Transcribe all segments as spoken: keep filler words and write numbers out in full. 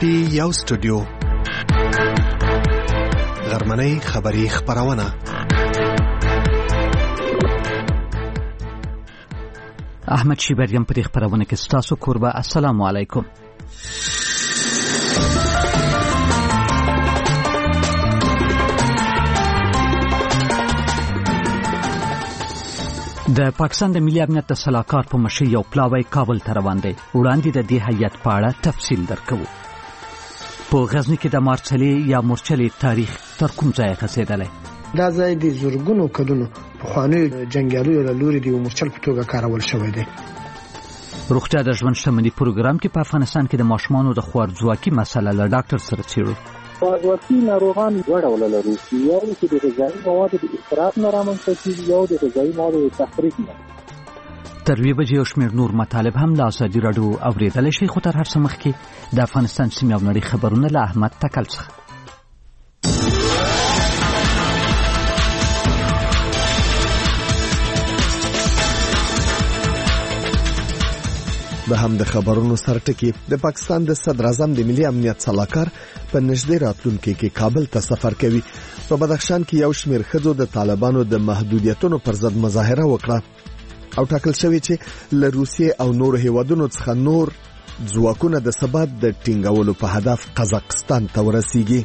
پټي یو سټوډیو غرمنۍ خبری خبرونه. احمد شیبریم په خبرونه کې ستاسو کوربه. السلام علیکم. د پاکستان د ملي امنیت د سلاکار په مشرۍ یو پلاوی کابل ته روان دی. وړاندې د دې هیئت په اړه تفصیل درکوو. په غزني کې د مارچلې یا مورچلې تاریخ تر کوم ځای رسیدلی؟ دا ځای د زرګونو کلونو پخوانیو جنګیالیو له لوري د مورچل په توګه کارول شوی دی. روغتیا د ژوند شتمنۍ پروګرام کې په افغانستان کې د ماشومانو د خوارځواکۍ مسله له ډاکټر سره څېړو. خوارځواکي ناروغان دوه ډوله لري، یو چې د غذایي موادو د اسراف نه رامنځته کېږي، یو د غذایي موادو د تخریب نه. تر یوې بجې یو شمېر نور مطالب هم له ازادي راډیو اورېدلی شئ، خو تر هر څه مخکې د افغانستان سیمې او نړۍ خبرونه له احمد تکل څخه. به هم د خبرونو سرټکی. د پاکستان د صدر اعظم د ملي امنیت سلاکار په نږدې راتلونکي کې کابل ته سفر کوي. په بدخشان کې یو شمېر ښځو د طالبانو د محدودیتونو پر ضد مظاهره وکړه او ټاکل شوی چې له روسیې او نورو هیوادونو څخه نور ځواکونه د ثبات د ټینګولو په هدف قزاقستان ته ورسیږي.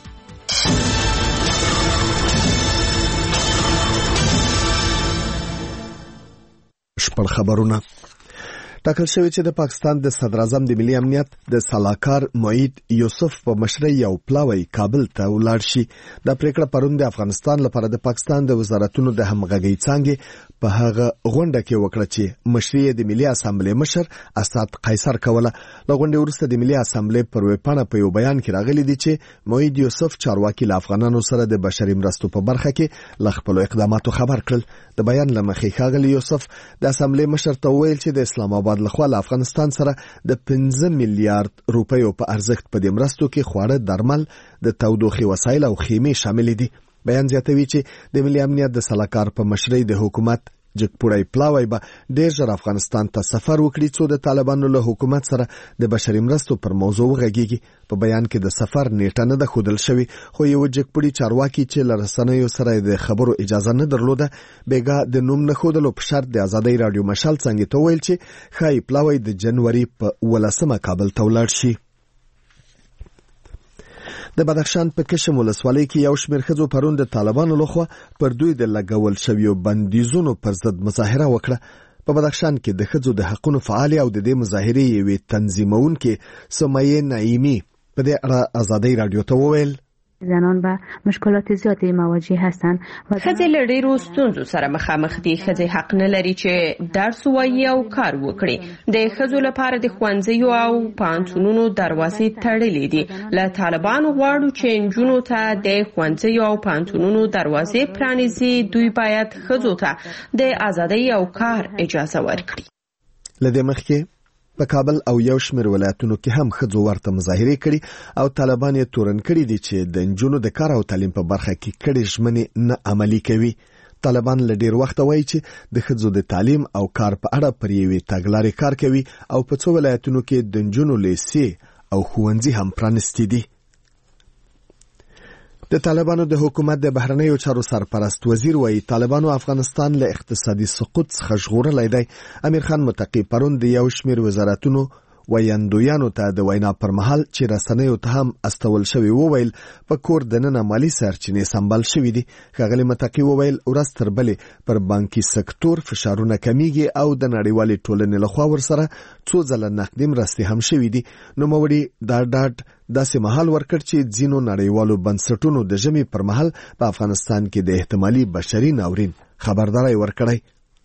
شپږ خبرونه. ټاکل شوی چې د پاکستان د صدر اعظم د ملي امنیت د سلاکار معید یوسف په مشرۍ یو پلاوی کابل ته ولاړ شي. دا پریکړه پرون د افغانستان لپاره د پاکستان د وزارتونو د همغږۍ څانګې په هغه غونډه کې وکړه چې مشري د ملي اسامبلې مشر اسد قیصر کوله. له غونډې وروسته د ملي اسامبلې پر ویبپاڼه په یو بیان کې راغلي دي چې معید یوسف چارواکي له افغانانو سره د بشري مرستو په برخه کې له خپلو اقداماتو خبر کړل. د بیان له مخې ښاغلی یوسف د اسامبلې مشر ته وویل چې د اسلام آباد لخوا له افغانستان سره د پنځه میلیارډ روپیو په ارزښت په دې مرستو کې خواړه، درمل، د تودوخې وسایل او خیمې شامل دي. بیان زیاتوي چې د ملي امنیت د سلاکار په مشرۍ د حکومت جګپوړی پلاوی به ډېر ژر افغانستان ته سفر وکړي څو د طالبانو له حکومت سره د بشري مرستو پر موضوع وغږیږي. په بیان کې د سفر نیټه نه ده ښودل شوې، خو یو جګپوړي چارواکي چې له رسنیو سره د خبرو اجازه نه درلوده بیګا د نوم نه ښودلو په شرط د ازادۍ راډیو مشال څنګه ته ویل چې ښایي پلاوی د جنوري په ولسمه کابل ته ولاړ شي. د بدخشان په کشم ولسوالۍ کې یو شمېر ښځو پرون د طالبانو لخوا پر دوی د لګول شویو بندیزونو پر ضد مظاهره وکړه. په بدخشان کې د ښځو د حقونو فعالې او د دې مظاهرې یوې تنظیمونکې سمیه نعیمي په دې اړه ازادۍ راډیو ته وویل زنان به مشکلات زیاتی مواجه هستند. ښځې له ډېرو ستونزو سره مخامخ دي. ښځې حق نه لري چې درس ووایي او کار وکړي. د ښځو لپاره د ښوونځیو او پوهنتونونو دروازې تړلې دي. له طالبانو غواړو چې نجونو ته د ښوونځیو او پوهنتونونو دروازې پرانیزي. دوی باید ښځو ته د ازادۍ او کار اجازه ورکړي. له دې مخکې په کابل او یو شمېر ولایتونو کې هم ښځو ورته مظاهرې کړي او طالبان یې تورن کړي دي چې د نجونو د کار او تعلیم په برخه کې کړي ژمنې نه عملي کوي. طالبان له ډېر وخته وایي چې د ښځو د تعلیم او کار په اړه پر یوې تګلارې کار کوي او په څو ولایتونو کې د نجونو لیسې او ښوونځي هم پرانیستي دي. د طالبانو د حکومت د بهرنیو چارو سرپرست وزیر وایي طالبانو افغانستان له اقتصادي سقوط څخه ژغورلی دی. امیر خان متقي پرون د یو شمېر وزارتونو ویاندویانو ته د وینا پر مهال چې رسنیو ته هم استول شوی وویل په کور دننه مالی سرچینې سمبال شوي دي. ښاغلي متقي وویل ورځ تر بلې پر بانکي سکتور فشارونه کمیږي او د نړیوالې ټولنې لخوا ورسره څو ځله نقدي مرستې هم شوي دي. نوموړي دا ډاډ داسې مهال ورکړ چې ځینو نړیوالو بنسټونو د ژمي پر مهال په افغانستان کې د احتمالي بشري ناورین خبرداری ورکړی.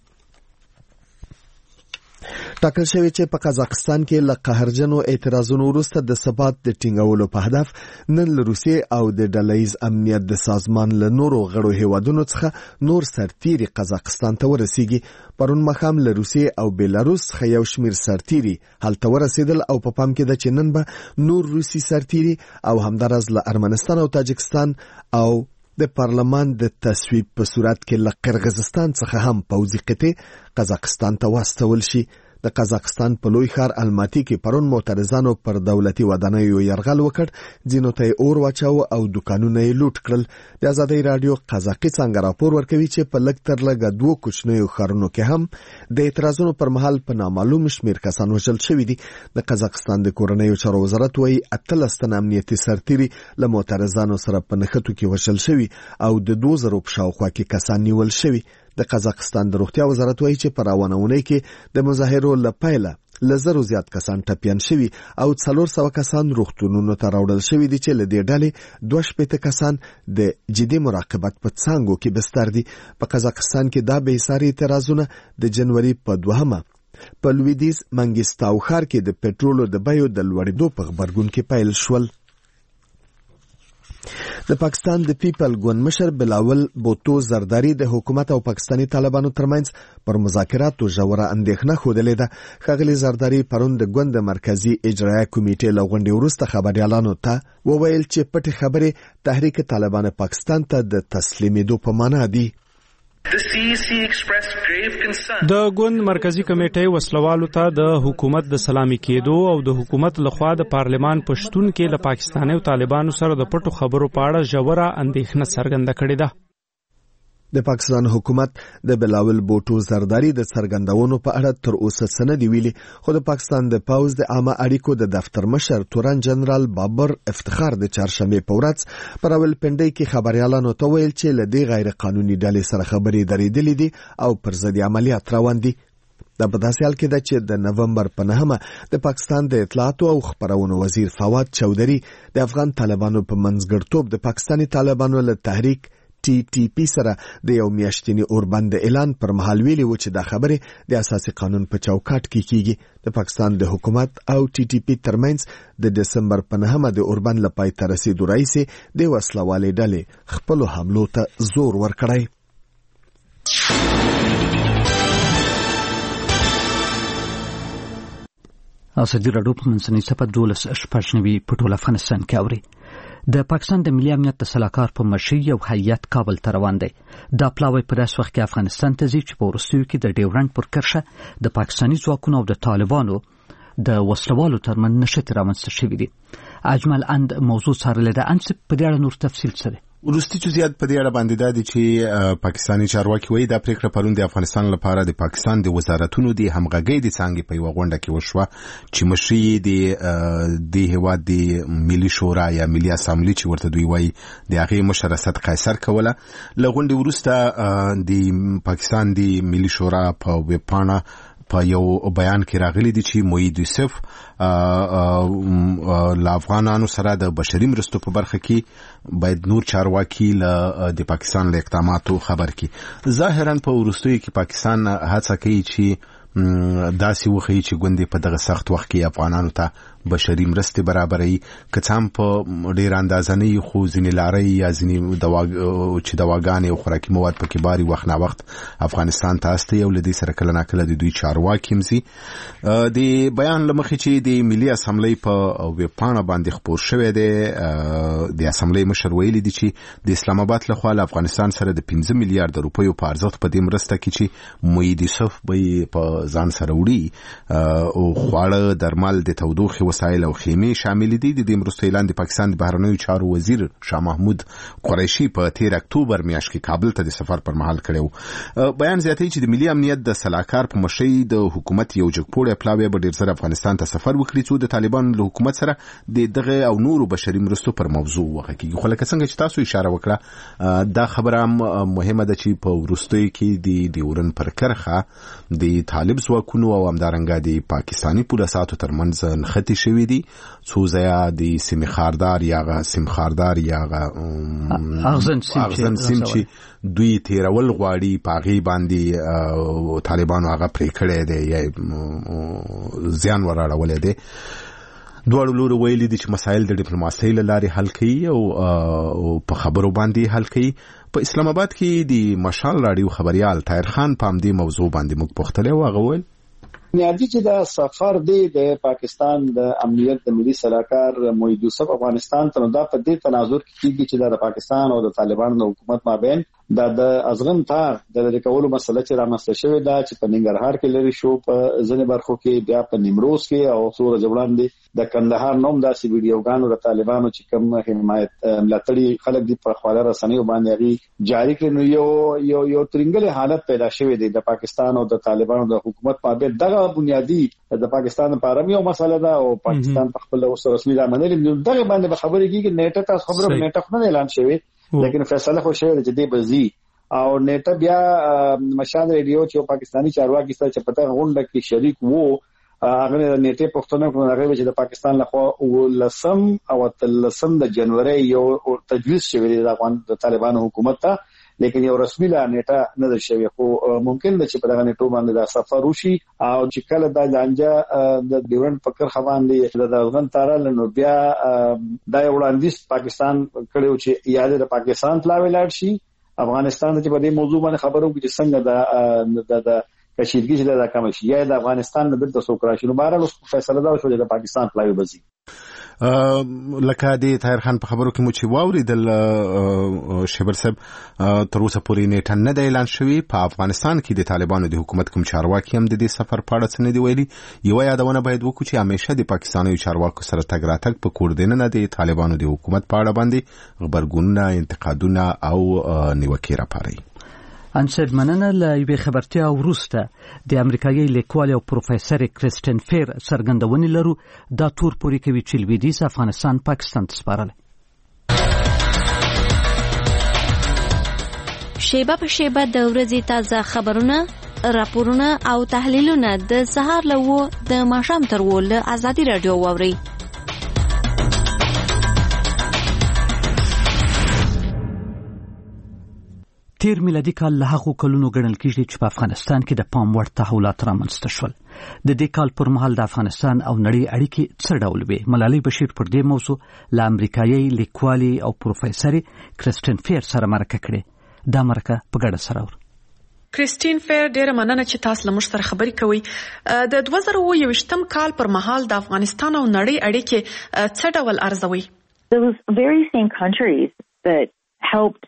ټاکل شوی چې په قزاقستان کې له قهرجنو اعتراضونو وروسته د ثبات د ټینګولو په هدف نن له روسیې او د ډلهییز امنیت د سازمان له نورو غړو هیوادونو څخه نور سرتیري قزاقستان ته ورسیږي. پرون ماښام له روسیې او بیلاروس څخه یو شمېر سرتیري هلته ورسېدل او په پام کې ده چې نن به نور روسي سرتیري او همداراز له ارمنستان او تاجکستان او د پارلمان د تصویب په صورت کې له قرغیزستان څخه هم پوځي قطعې قزاقستان ته واستول شي. د قزاقستان په لوی ښار الماتي کې پرون معترضانو پر دولتي ودانیو یرغل وکړ، ځینو ته اور واچاوه او دکانونه یې لوټ کړل. د ازادۍ راډیو قزاقي څنګه راپور ورکوي چې په لږ تر لږه دوه کوچنیو ښارونو کې هم د اعتراضونو پر مهال په نامعلوم شمېر کسان وژل شوي دي. د قزاقستان د کورنیو چارو وزارت وايي اتلس تنه امنیتي سرتیري له معترضانو سره په نښتو کې وژل شوي او د دوه زرو په شاوخوا کې کسان نیول شوي. د قزاقستان د روغتیا وزارت وايي چې په روانه اونۍ کې د مظاهرو له پیله له زرو زیات کسان ټپیان شوي او څلور سوه کسان روغتونونو ته راوړل شوي دي چې له دې ډلې دوه شپېته کسان د جدي مراقبت په څانګو کې بستر دي. په قزاقستان کې دا بې ساري اعتراضونه د جنوري په دوهمه په لویدیز منګیستاو ښار کې د پټرولو د بیو د لوړېدو په غبرګون کې پیل شول. د پاکستان د پیپل ګوند مشر بلاول بوتو زرداری د حکومت او پاکستانی طالبانو ترمنځ پر مذاکراتو ژوره اندېښنه ښودلې ده. ښاغلي زرداری پرون د ګوند د مرکزي اجرایه کمیټې له غونډې وروسته خبریالانو ته وویل چې پټې خبرې تحریک طالبان پاکستان ته د تسلیمېدو په معنا دي. د ګوند مرکزی کمیټې وسلوالو ته د حکومت د سلامي کېدو او د حکومت لخوا د پارلمان پښتون کې له پاکستاني او طالبانو سره د پټو خبرو په اړه ژوره اندېښنه څرګنده کړې ده. د پاکستان حکومت د بلاول بوټو زرداری د څرګندونو په اړه تر اوسه څه نه دی ویلي، خو د پاکستان د پوځ د عامه اړیکو د دفتر مشر تورن جنرال بابر افتخار د چهارشنبې په ورځ په راولپنډۍ کې خبريالانو ته ویل چې له دې غیر قانوني ډلې سره خبرې درېدلې دي او پر ضد عملیات روان دي. د په داسې حال کې ده چې د نومبر په نهمه د پاکستان د اطلاعاتو او خبرونو وزیر فواد چودري د افغان طالبانو په منځګړتوب د پاکستاني طالبانو له تحریک ټي ټي پی سره د یو میاشتني اوربند اعلان پر مهال ویلي و چې دا خبره د اساسي قانون په چوکاټ کې کیږي. د پاکستان د حکومت او ټي ټي پی ترمنځ د دسمبر په نهمه د اوربند لپاره تر رسیدو راځي د وسلوالې ډلې خپل حملو ته زور ورکړی. ازادي راډیو په منځنۍ صفحه دولس شپږ نوي په ټول افغانستان کې اوري. د پاکستان د ملي امنیت د سلاکار په مشرۍ یو هیئت کابل ته روان دی. دا پلاوی په داس وخت کې افغانستان ته ځي چې په وروستیو کې د ډیورنډ پر کرښه د پاکستاني ځواکونو او د طالبانو د وسلوالو ترمنځ نښتې رامنځته شوې دي. اجمل اند موضوع څارلې ده. انس په دې اړه نور تفصیل څه دی؟ وروستي جزئیات په دې اړه باندې دا دي چې پاکستاني چارواکي وایي دا پریکړه پرون د افغانستان لپاره د پاکستان د وزارتونو د همغږۍ د څانګې په یوه غونډه کې وشوه چې مشري د د هیواد د ملي شورا یا ملي اسامبلې چې ورته دوی وایي د هغې مشر اسد قیصر کوله. له غونډې وروسته د پاکستان د ملي شورا په ویب پاڼه په یو بیان کې راغلي دي چې موید یوسف له افغانانو سره د بشري مرستو په برخه کې باید نور چارواکي له د پاکستان له اقداماتو خبر کړي. ظاهرا په وروستیو کې پاکستان هڅه کوي چې داسې وښیي چې ګوندې په دغه سخت وخت کې افغانانو ته بشري مرستې برابروي، که څه هم په ډېره اندازه نه وي خو ځینې لارۍ یا ځینې چې دواګانې او خوراکي مواد پکې باري وخت نه وخت افغانستان ته استوي او له دې سره کله ناکله د دوی چارواکي هم ځي. د بیان له مخې چې د ملي اسامبلۍ په ویب پاڼه باندې خپور شوی دی، د اسامبلۍ مشر ویلي دي چې د اسلام آباد لخوا له افغانستان سره د پنځه میلیارډ روپیو په ارزښت په دې مرسته کې چې موید یوسف به په ځان سره وړي او خواړه، درمل، د تودوخې وسایل او خیمې شامل دي. د دې مرستو اعلان د پاکستان د بهرنیو چارو وزیر شاه محمود قریشي په تیر اکتوبر میاشت کې کابل ته د سفر پر مهال کړو. بیان زیاتوي چې د ملي امنیت د سلاکار په مشرۍ د حکومت یو جګپوړی پلاوی به ډېر زر افغانستان ته سفر وکړي څو د طالبانو له حکومت سره د دغه او نورو بشري مرستو پر موضوع وغږیږي. خو لکه څنګه چې تاسو اشاره وکړه دا خبره مهمه ده چې په وروستیو کې د ډیورن پر کرښه د طالب ځواکونو او همدارنګه د پاکستاني پولیساتو ترمنځ نښتې شوي دي. څو ځایه د سیمې خاردار یا سیم خاردار یا اغزن سیم چې دوی تیرول غواړي په هغې باندې طالبانو هغه پرې کړی دی یا زیان وراړولی دی. دواړو لورو ویلي دي چې مسایل د ډیپلوماسۍ له لارې حل کوي او په خبرو باندې حل کوي. په اسلام آباد کې د مشال راډیو خبریال طاهر خان په همدې موضوع باندې موږ پوښتلی و. هغه ویل نیادي چې دا سفر دی د پاکستان د امنیت د ملي سلاکار موید یوسف افغانستان ته، دا په دې تناظر کې کېږي چې دا د پاکستان او د طالبانو د حکومت مابین دا د ازغن تار د لري کولو مسله چې رامنځته شوې ده چې په ننګرهار کې لري شو په ځینې برخو کې بیا په نیمروز کې او څو ورځې وړاندې د کندهار نوم داسې ویډیوګانو د طالبانو چې کوم حمایت ملاتړي خلک دي په خواله رسنیو باندې غي جاری کړي نو یو یو یو ترنګل حالت پیدا شوې ده د پاکستان او د طالبانو د حکومت په بیر دغه بنیادی د پاکستان لپاره یو مسله ده او پاکستان په خپل اوس رسمي رامنل دغه باندې خبرې کیږي نیټه تاسو خبره نیټه نه اعلان شوی لیکن فیصله خو شوی چې دی بزي او نیټه بیا مشال ریډیو چې پاکستانی چارواکي سره چې پته غونډه کې شریک وو هغه نیټه پښتون کو هغه چې د پاکستان لخوا لسم او تلسم د جنوري یو تجویز شوی د افغان د طالبانو حکومت ته لیکن یو رسمي لا نیټه نه در شوی خو ممکن ده چې په دغه نیټو باندې دا سفر وشي او چې کله د لانجه د ډیورنډ فکر خوان دي د افغان تارل نو بیا د وړاندیز پاکستان کړو چې یاد د پاکستان تلاوي لاړ شي افغانستان چې په دې موضوع باندې خبرو کې څنګه د د کشیدګي چې د کم شي یا د افغانستان د بل تاسو کراشي نو بهر فیصله دا شو چې د پاکستان تلاوي بزي لکه د طاهر خان په خبرو کې مو چې واوریدل شیبر صاحب تر اوسه پورې نیټه نه دی اعلان شوی په افغانستان کې د طالبانو د حکومت کوم چارواکي هم د دې سفر په اړه څه نه دی ویلي یو یادونه باید وکړو چې همیشه د پاکستاني چارواکو سره تګ راتګ په کوردینه نه د طالبانو د حکومت په اړه باندې خبرګونونه انتقادونه او نیوکې راپاري انصر مننه له یوې خبرتیا وروسته د امریکایي لیکوال او پروفیسور کریستین فیر څرګندونې لرو دا تور پوري کوي چې لویدیځ افغانستان پاکستان ته سپارل شیبه په شیبه د ورځې تازه خبرونه راپورونه او تحلیلونه د سهار له و د ماښام تر و له ازادي رادیو واوري تیر میلادي کال له هغو کلونو ګڼل کېږي چې په افغانستان کې د پام وړ تحولات رامنځته شول د دې کال پر مهال د افغانستان او نړۍ اړیکې څه ډول وي ملالۍ بشیر پر دې موضوع له امریکایي لیکوالې او پروفیسور کریستین فیر سره مرکه کړې دا مرکه په ګډه سره ور کریستین فیر ډېر مننه چې تاسو له موږ سره خبرې کوئ د دوه زره اووه یویشتم کال پر مهال د افغانستان او نړۍ اړیکې څه ډول ارزوي Those very same countries that helped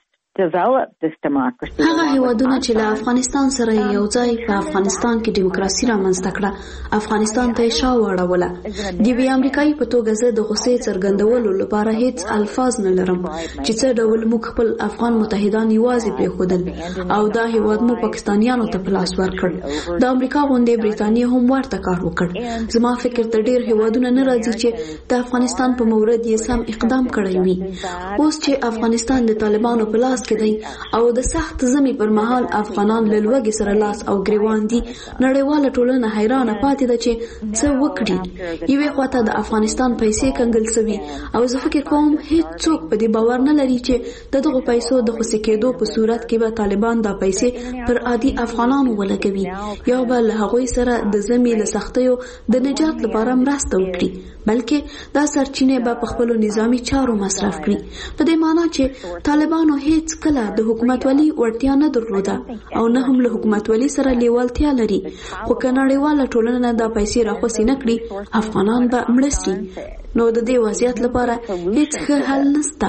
هغه هیوادونه چې له افغانستان سره یو ځای په افغانستان کې دیموکراسي رامنځته کړه افغانستان ته شا واړوله د وی امریکایي په توګه زه د غوسې څرګندولو لپاره هیڅ الفاظ نه لرم چې څه ډول موږ خپل افغان متحدان یوازې پرېښودل او دا هیواد مو پاکستانیانو ته په لاس ورکړ د امریکا غونډې برېټانیا هم ورته کار وکړ زما فکر ته ډېر هیوادونه نه راځي چې د افغانستان په مورد یې سم اقدام کړی وي اوس چې افغانستان د طالبانو په لاس او د سخت زمي پر مهال افغانان له لوګي سره لاس او ګریوان دي نړیواله ټولنه حیرانه پاتې ده چې څه وکړي یوه خواته د افغانستان پیسې کنګل سوي او زه فکر کوم هیڅ څوک په دې باور نه لري چې دغه پیسو د خصوصي کېدو په صورت کې به طالبان دا پیسې پر عادي افغانانو ولګوي یا به له هغوی سره د زمي له سختیو د نجات لپاره مرسته وکړي بلکې دا سرچینې به په خپل نظامی چارو مصرف کړي په دې معنی چې طالبانو هیڅ کله د حکومت ولی ورتیا نه درلوده او نه هم له حکومت ولی سره لیوالتیا لري خو کناړیواله ټولنه دا پیسې راخوسي نه کړي افغانان به مړ شي نو د دې وضعیت لپاره هیڅ ښه حل نشته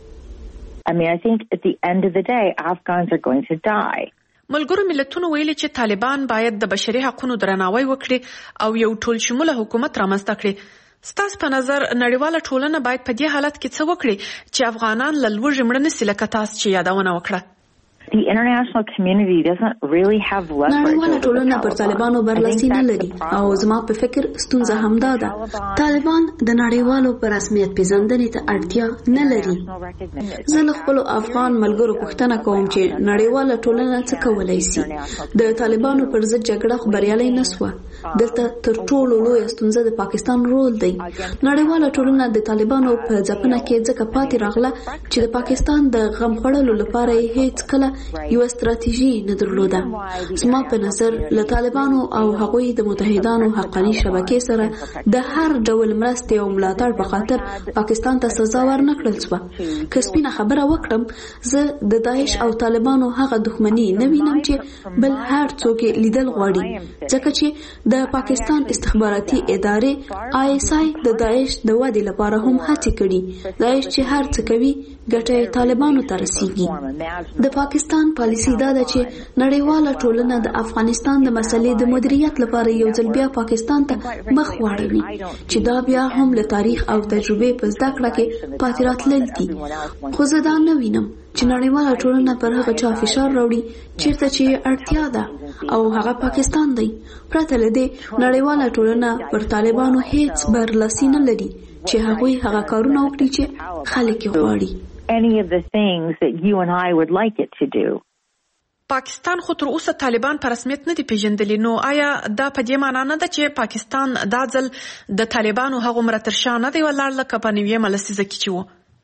I mean, I think at the end of the day, Afghans are going to die. ملګرو ملتونو ویلي چې طالبان باید د بشري حقوقو درناوی وکړي او یو ټول شموله حکومت رامنځته کړي ستاسو په نظر نړیواله ټولنه باید په دې حالت کې څه وکړي چې افغانان له لوږې مړه نشي لکه تاسو چې یادونه وکړه The international community doesn't really have leverage. نړیواله ټولنه پر طالبانو برلاسي نه لري او زما په فکر ستونزه همدا ده طالبان د نړیوالو پر رسمیت پیژندنې ته اړتیا نه لري زه له خپل افغان ملګرو پوښتنه کوم چې نړیواله ټولنه څه کولای شي د طالبانو پر ضد جګړه خو بریالۍ نه شوه دلته تر ټولو لوی ستونزه د پاکستان رول دی نړیواله ټولنه د طالبانو په ځپنه کې ځکه پاتې راغله چې د پاکستان د غم خړلو لپاره هیڅ کله یو استراتیژي نه درلوده زما په نظر له طالبانو او هغوی د متحدانو حقاني شبکې سره د هر ډول مرستې او ملاتړ په خاطر پاکستان ته سزا ورنه کړل شوه که سپینه خبره وکړم زه د داعش او طالبانو هغه دښمني نه وینم چې بل هر څوک لیدل غواړي ځکه چې د پاکستان استخباراتي ادارې آی اس آی د داعش د ودې لپاره هم هڅې کړي داعش چې هر څه کوي ګټه طالبانو ته رسیږي د پاکستان افغانستان پالیسي دا ده چې نړیواله ټولنه د افغانستان د مسلې د مدیریت لپاره یو ځل بیا پاکستان ته مخ واړوي چې دا بیا هم له تاریخ او تجربې په زده کړه کې پاتې راتلل دي. خو زه دا نه وینم چې نړیواله ټولنه پر هغه چا فشار راوړي چیرته چې اړتیا ده او هغه پاکستان دی. پرته له دې نړیواله ټولنه پر طالبانو هیڅ برلاسي نه لري چې هغوی هغه کارونه وکړي چې خلک یې غواړي. Any of the things that you and I would like it to do. پاکستان خو تر اوسه طالبان په رسمیت نه دي پیژندلي، نو آیا دا په دې معنا نه ده چې پاکستان دا ځل د طالبانو هغومره تر شا نه دی ولاړ لکه په نویمه لسیزه کې چې و؟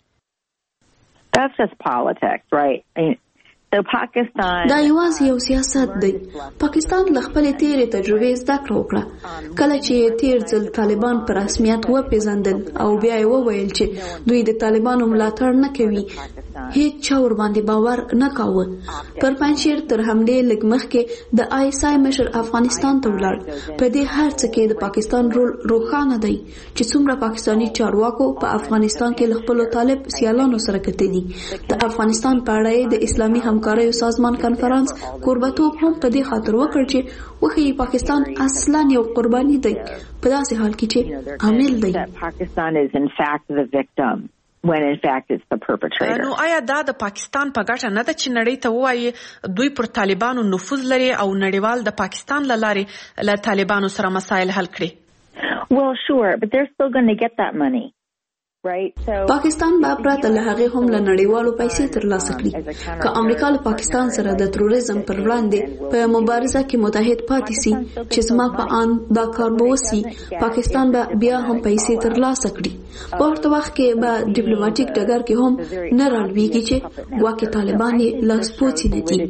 That's just politics, right? I mean, so Pakistan دا یوازې یو سیاست دی. پاکستان له خپلې تیرې تجربې زده کړه وکړه. کله چې تیر ځل طالبان په رسمیت وپېژندل او بیا یې وویل چې دوی د طالبانو ملاتړ نه کوي، هیڅ چا ورباندې باور نه کاوه. پر پنځشیر تر حملې لږ مخکې د آی اس آی مشر افغانستان ته ولاړ. په دې هر څه کې د پاکستان رول روښانه دی چې څومره پاکستاني چارواکو په افغانستان کې له خپلو طالب سیالانو سره کتلي. د افغانستان په اړه د اسلامي همکاریو سازمان کنفرانس کوربتوب هم په دې خاطر وکړ چې وښیي پاکستان اصلا یو قرباني دی په داسې حال کې چې عامل دی. Pakistan is in fact the victim when in fact it's the perpetrator. نو آیا دا د پاکستان په ګټه نه ده چې نړۍ ته ووایي دوی پر طالبانو نفوذ لري او نړیوال د پاکستان له لارې له طالبانو سره مسایل حل کړي؟ Well, sure, but they're still going to get that money. پاکستان به پرته له هغې هم له نړیوالو پیسې ترلاسه کړي. که امریکا له پاکستان سره د تروریزم پر وړاندې په مبارزه کې متحد پاتې سي چې زما په آن دا کار به وسي، پاکستان به بیا هم پیسې ترلاسه کړي. په ورته وخت کې به ډیپلوماټیک ډګر کې هم نه رالویږي چې ګواکې طالبان یې لاسپوڅي نه دي.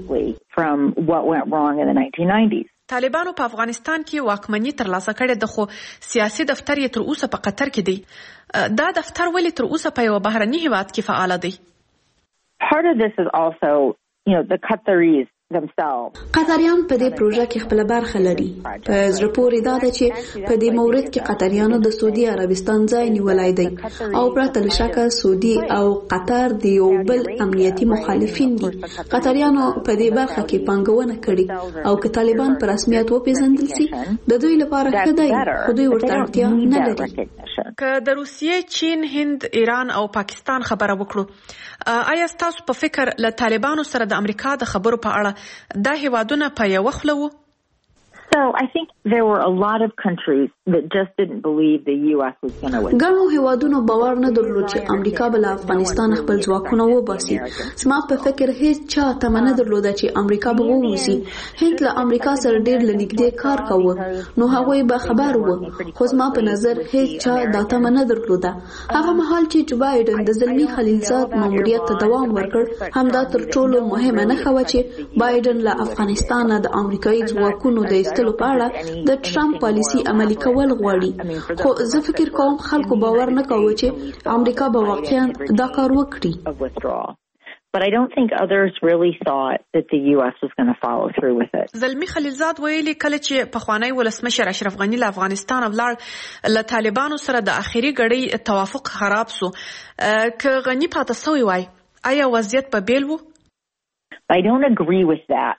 طالبانو په افغانستان کې واکمني ترلاسه کړې ده، خو سیاسي دفتر یې تر اوسه په قطر کې دی. دا دفتر ولې تر اوسه په یو بهرني هیواد کې فعال دی؟ Part of this is also, you know, the Qataris themselves. قطریان په دې پروژه کې خپل برخه لري. په زړه پورې دا ده چې په دې مورد کې قطریانو د سعودي عربستان ځای نیولای دی او پرته له شکه سعودي او قطر د یو بل امنیتي مخالفین دي. قطریانو په دې برخه کې پانګونه کړې او که طالبان په رسمیت وپېژندل شي د دوی لپاره ښه دی، خو دوی ورته اړتیا نه لري. که د روسیې، چین، هند، ایران او پاکستان خبره وکړو، آیا ستاسو په فکر له طالبانو سره د امریکا د خبرو په اړه دا هیوادونه په یو خوله وو؟ So I think there were a lot of countries that just didn't believe the U S was going to win. ګڼو هیوادونو باور نه درلود چې امریکا به له افغانستان خپل ځواکونه وباسي. زما په فکر هیڅ چا تمه نه درلوده چې امریکا به ووځي. هند له امریکا سره ډېر له نږدې کار کاوه، نو هغوی به خبر وو، خو زما په نظر هیڅ چا دا تمه نه درلوده. هغه مهال چې جو بایډن د زلمي خلیلزاد ماموریت ته دوام ورکړ، همدا تر ټولو مهمه نښه وه چې بایډن له افغانستان د امریکایي ځواکونو د ایستلو په اړه د ټرمپ پالیسي عملي کول غواړي. خو زه فکر کوم خلکو باور نه کاوه چې امریکا به واقعا دا کار وکړي. But I don't think others really thought that the U S was going to follow through with it. زلمی خلیلزاد ویلي کله چې پخوانی ولسمشر اشرف غنی له افغانستان ولاړ، له طالبانو سره د اخیری غړي توافق خراب سو. که غنی پاتې سوی وای، آیا وضعیت به بیل وو؟ I don't agree with that.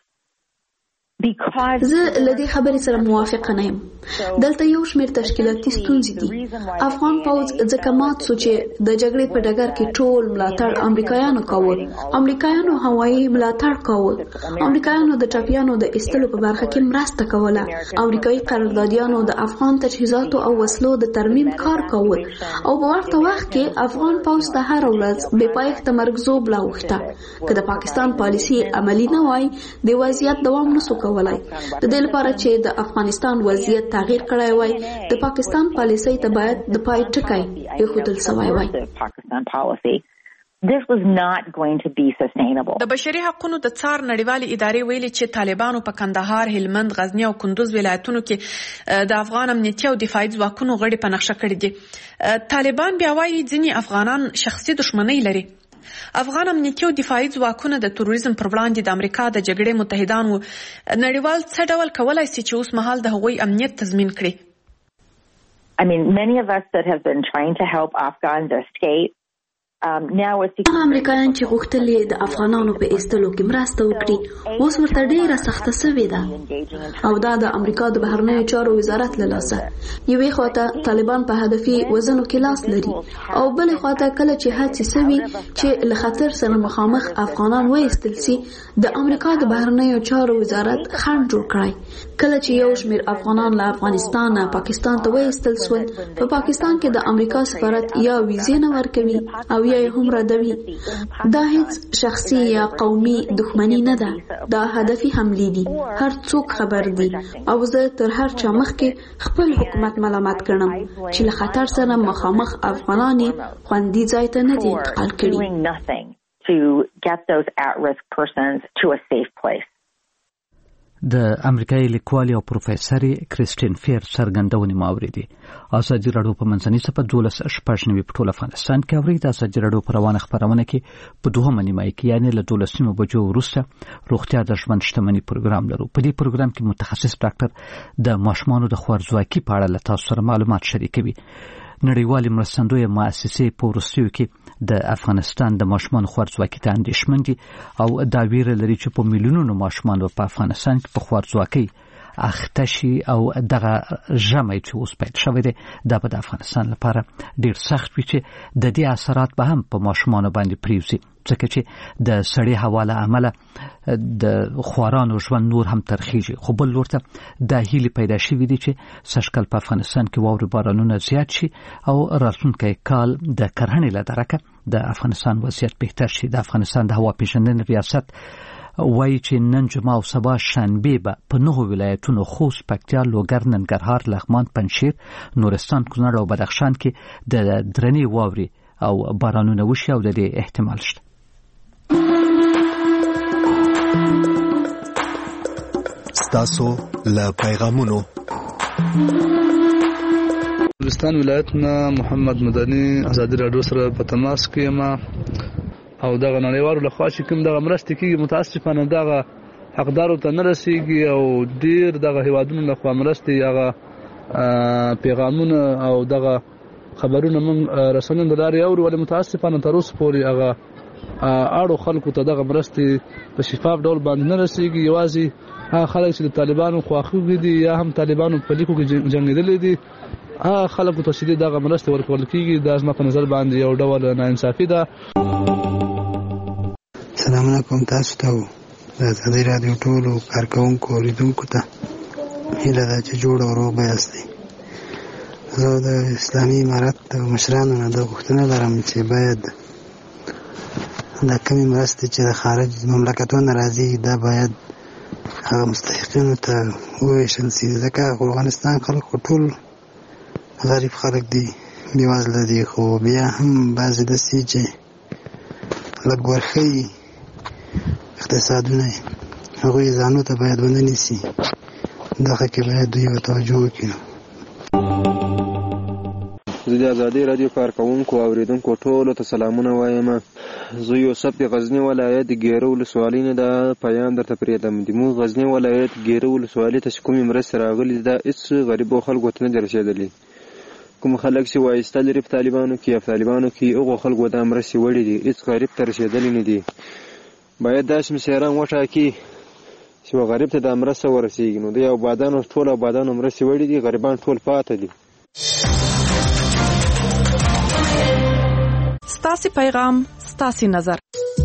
زه له دې خبرې سره موافقه نه یم. دلته یو شمېر تشکیلاتي ستونزې دي. افغان پوځ ځکه مات سو چې د جګړې په ډګر کې ټول ملاتړ امریکایانو کاوه. امریکایانو هوایي ملاتړ کاوه. امریکایانو د ټپیانو د ایستلو په برخه کې مرسته کوله. امریکایي قراردادیانو د افغان تجهیزاتو او وسلو د ترمیم کار کاوه او په ورته وخت کې افغان پوځ ته هر ورځ بې پایښته مرګ زوبله اوښته. که د پاکستان پالیسي عملي نه وای، د وضعیت دوام نسو کولای. د دې لپاره چې د افغانستان وضعیت تغییر کړی وای، د پاکستان پالیسي ته باید د پای ټکی ایښودل شوی وای. This was not going to be sustainable. د بشري حقوقو د څار نړیوالې ادارې ویلي چې طالبانو په کندهار، هلمند، غزنی او کندوز ولایتونو کې د افغان امنیتي او دفاعي ځواکونو غړي په نقشه کړي دي. طالبان بیا وایي ځینې افغانان شخصي دښمنۍ لري. افغان امنیتي او دفاعي ځواکونه د تروریزم پر وړاندې د امریکا د جګړې متحدان وو. نړیوال څه ډول کولای شي چې اوس مهال د هغوی امنیت تضمین کړي؟ I mean, many of us that have been trying to help Afghans escape هغه امریکایان چې غوښتل د افغانانو په ایستلو کې مرسته وکړي اوس ورته ډیره سخته سوې ده او دا د امریکا د بهرنیو چارو وزارت له لاسه یوې خواته طالبان په هدفي وزنو کې لاس لري او بلې خواته کله چې هڅې سوي چې له خطر سره مخامخ افغانان وایستل سي د امریکا د بهرنیو چارو وزارت خنډ جوړ کړی کله چې یو شمېر افغانان له افغانستان نه پاکستان ته وایستل سول په پاکستان کې د امریکا سفارت یا ویزې نه ورکوي او یا هم ردوي دا هیڅ شخصي یا قومي دښمني نه ده دا هدفي حملې دي هر څوک خبر دي او زه تر هر چا مخکې خپل حکومت ملامت ګڼم چې له خطر سره مخامخ افغانان خوندي ځای ته نه دي انتقال کړي to get those at-risk persons to a safe place. د امریکایي لیکوال او پروفیسور کریسټین فیر څرګندونې ماوریدي ازادي راډیو په منځنۍ صفه دولس شپږ نوي په ټول افغانستان کې اوري د ازادي راډیو په روانه خبرونه کې په دوهمه نیمه کې یعنی له دولسمو بجو وروسته روغتیا د ژوند شتمنۍ پروګرام لرو په دې پروګرام کې متخصص ډاکټر د ماشومانو د خوارځواکۍ په اړه له تاسو سره معلومات شریکوي نړیوالې مرستندویه مؤسسې په وروستیو کې د افغانستان د ماشومانو خوارځواکۍ ته اندېښمن دي او دا ویره لري چې په میلیونونو ماشومان په افغانستان کې په خوارځواکۍ اخته شي او دغه ژمی چې اوس پیل شوی دی دا به د افغانستان لپاره ډیر سخت وي چې د دې اثرات به هم په ماشومانو باندې پریوزي ځکه چې د سړې هوا له امله د خوارانو ژوند نور هم ترخیږي خو بل لورته دا هیلې پیدا شوې دي چې سږکال په افغانستان کې واورې بارانونه زیات شي او راتلونکی کال د کرهڼې له درکه د افغانستان وضعیت بهتر شي د افغانستان د هوا پیژندنې ریاست وایي چې نن جمعه او سبا شنبه به په نهو ولایتونو خوست پکتیا لوګر ننګرهار لغمان پنجشیر نورستان کونړ او بدخشان کې د درنې واورې او بارانونه وشي او د دې احتمال شته ستاسو له پیغامونو بلوچستان ولایتنا محمد مدني ازادي راډیو سره په تماس کې یم او دغه نړیوالو لخوا چې کوم دغه مرستې کېږي متاسفانه دغه حقدارو ته نه رسیږي او ډیر دغه هیوادونو لخوا مرستې هغه پیغامونه او دغه خبرونه موږ رسنیو د لارې اورو ولې متاسفانه تر اوسه پورې هغه اړو خلکو ته دغه مرستې په شفاف ډول باندې نه رسیږي یوازې هغه خلک چې د طالبانو خواخوږي دي یا هم طالبانو په لیکو کې جنګېدلي دي هغه خلکو ته چې دغه مرستې ورکول کېږي دا زما په نظر باندې یو ډول ناانصافي ده. السلام علیکم تاسو ته د ازادي راډیو ټولو کارکوونکو اوریدونکو ته هیله ده چې جوړ او روغ به یاستئ. زه د اسلامي امارت د مشرانو نه دا غوښتنه لرم چې باید دا کمې مرستې چې د خارج مملکتونو راځي دا باید هغه مستحقینو ته وویشل سي ځکه افغانستان خلک ټول غریب خلک دي بېوزله دي خو بیا هم بعضې داسې چې لږ ورښیي اقتصادونه هغوی ځانو ته باید ونه نیسي دغه کې باید دوی توجه وکړي. زه د ازادي راډیو کارکوونکو او اوریدونکو ټولو ته سلامونه وایم. زه یوسف د غزنی ولایت ګیرو ولسوالۍ نه دا پیام درته پرېږدم. زموږ غزنی ولایت ګیرو ولسوالۍ ته چې کومې مرستې راغلي دا هېڅ غریبو خلکو ته نه دي رسېدلي. کوم خلک چې وایسته لري په طالبانو کې یا په طالبانو کې هغو خلکو دا مرستې وړي دي هېڅ غریب ته رسېدلي نه دي. باید داسې مشران وټاکي چې غریب ته دا مرسته ورسېږي نو د آبادانو ټول آبادانو مرستې وړي دي غریبان ټول پاته دي. ستاسو پیغام ستاسو نظر.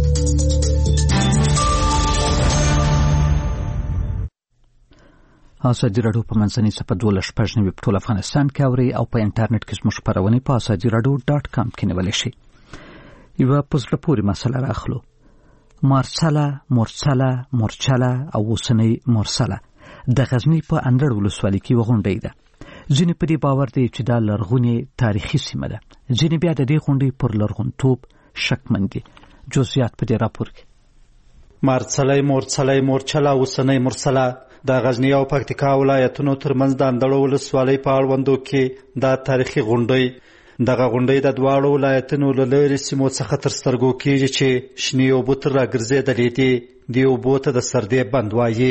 ازادي راډیو په منځنۍ صفحه دولس شپږ نوي په ټول افغانستان کې اوري او په انټرنیټ کې زموږ خپرونې په ازادي راډیو ډاټ کام کې نیولی شئ. یوه په زړه پورې مسله راخلو. مارچله مورچله مورچله او اوسنۍ مورسله د غزني په اندړ ولسوالۍ کې یوه غونډۍ ده. ځینې په دې باور دی چې دا لرغونې تاریخي سیمه ده. ځینې بیا د دې غونډۍ پر لرغونتوب شکمن دي. جزئیات په دې راپور کې. مارچله مورچله مورچله اوسنۍ مورسله د غزنی او پکتیکا ولایتونو ترمنځ د اندړ ولسوالۍ په اړوندو کې دا تاریخي غونډۍ دغه غونډۍ د دواړو ولایتونو له لرې سیمو څخه تر سترګو کېږي چې شنې اوبه تر راګرځېدلې دي. دې اوبو ته د سردې بند وایي.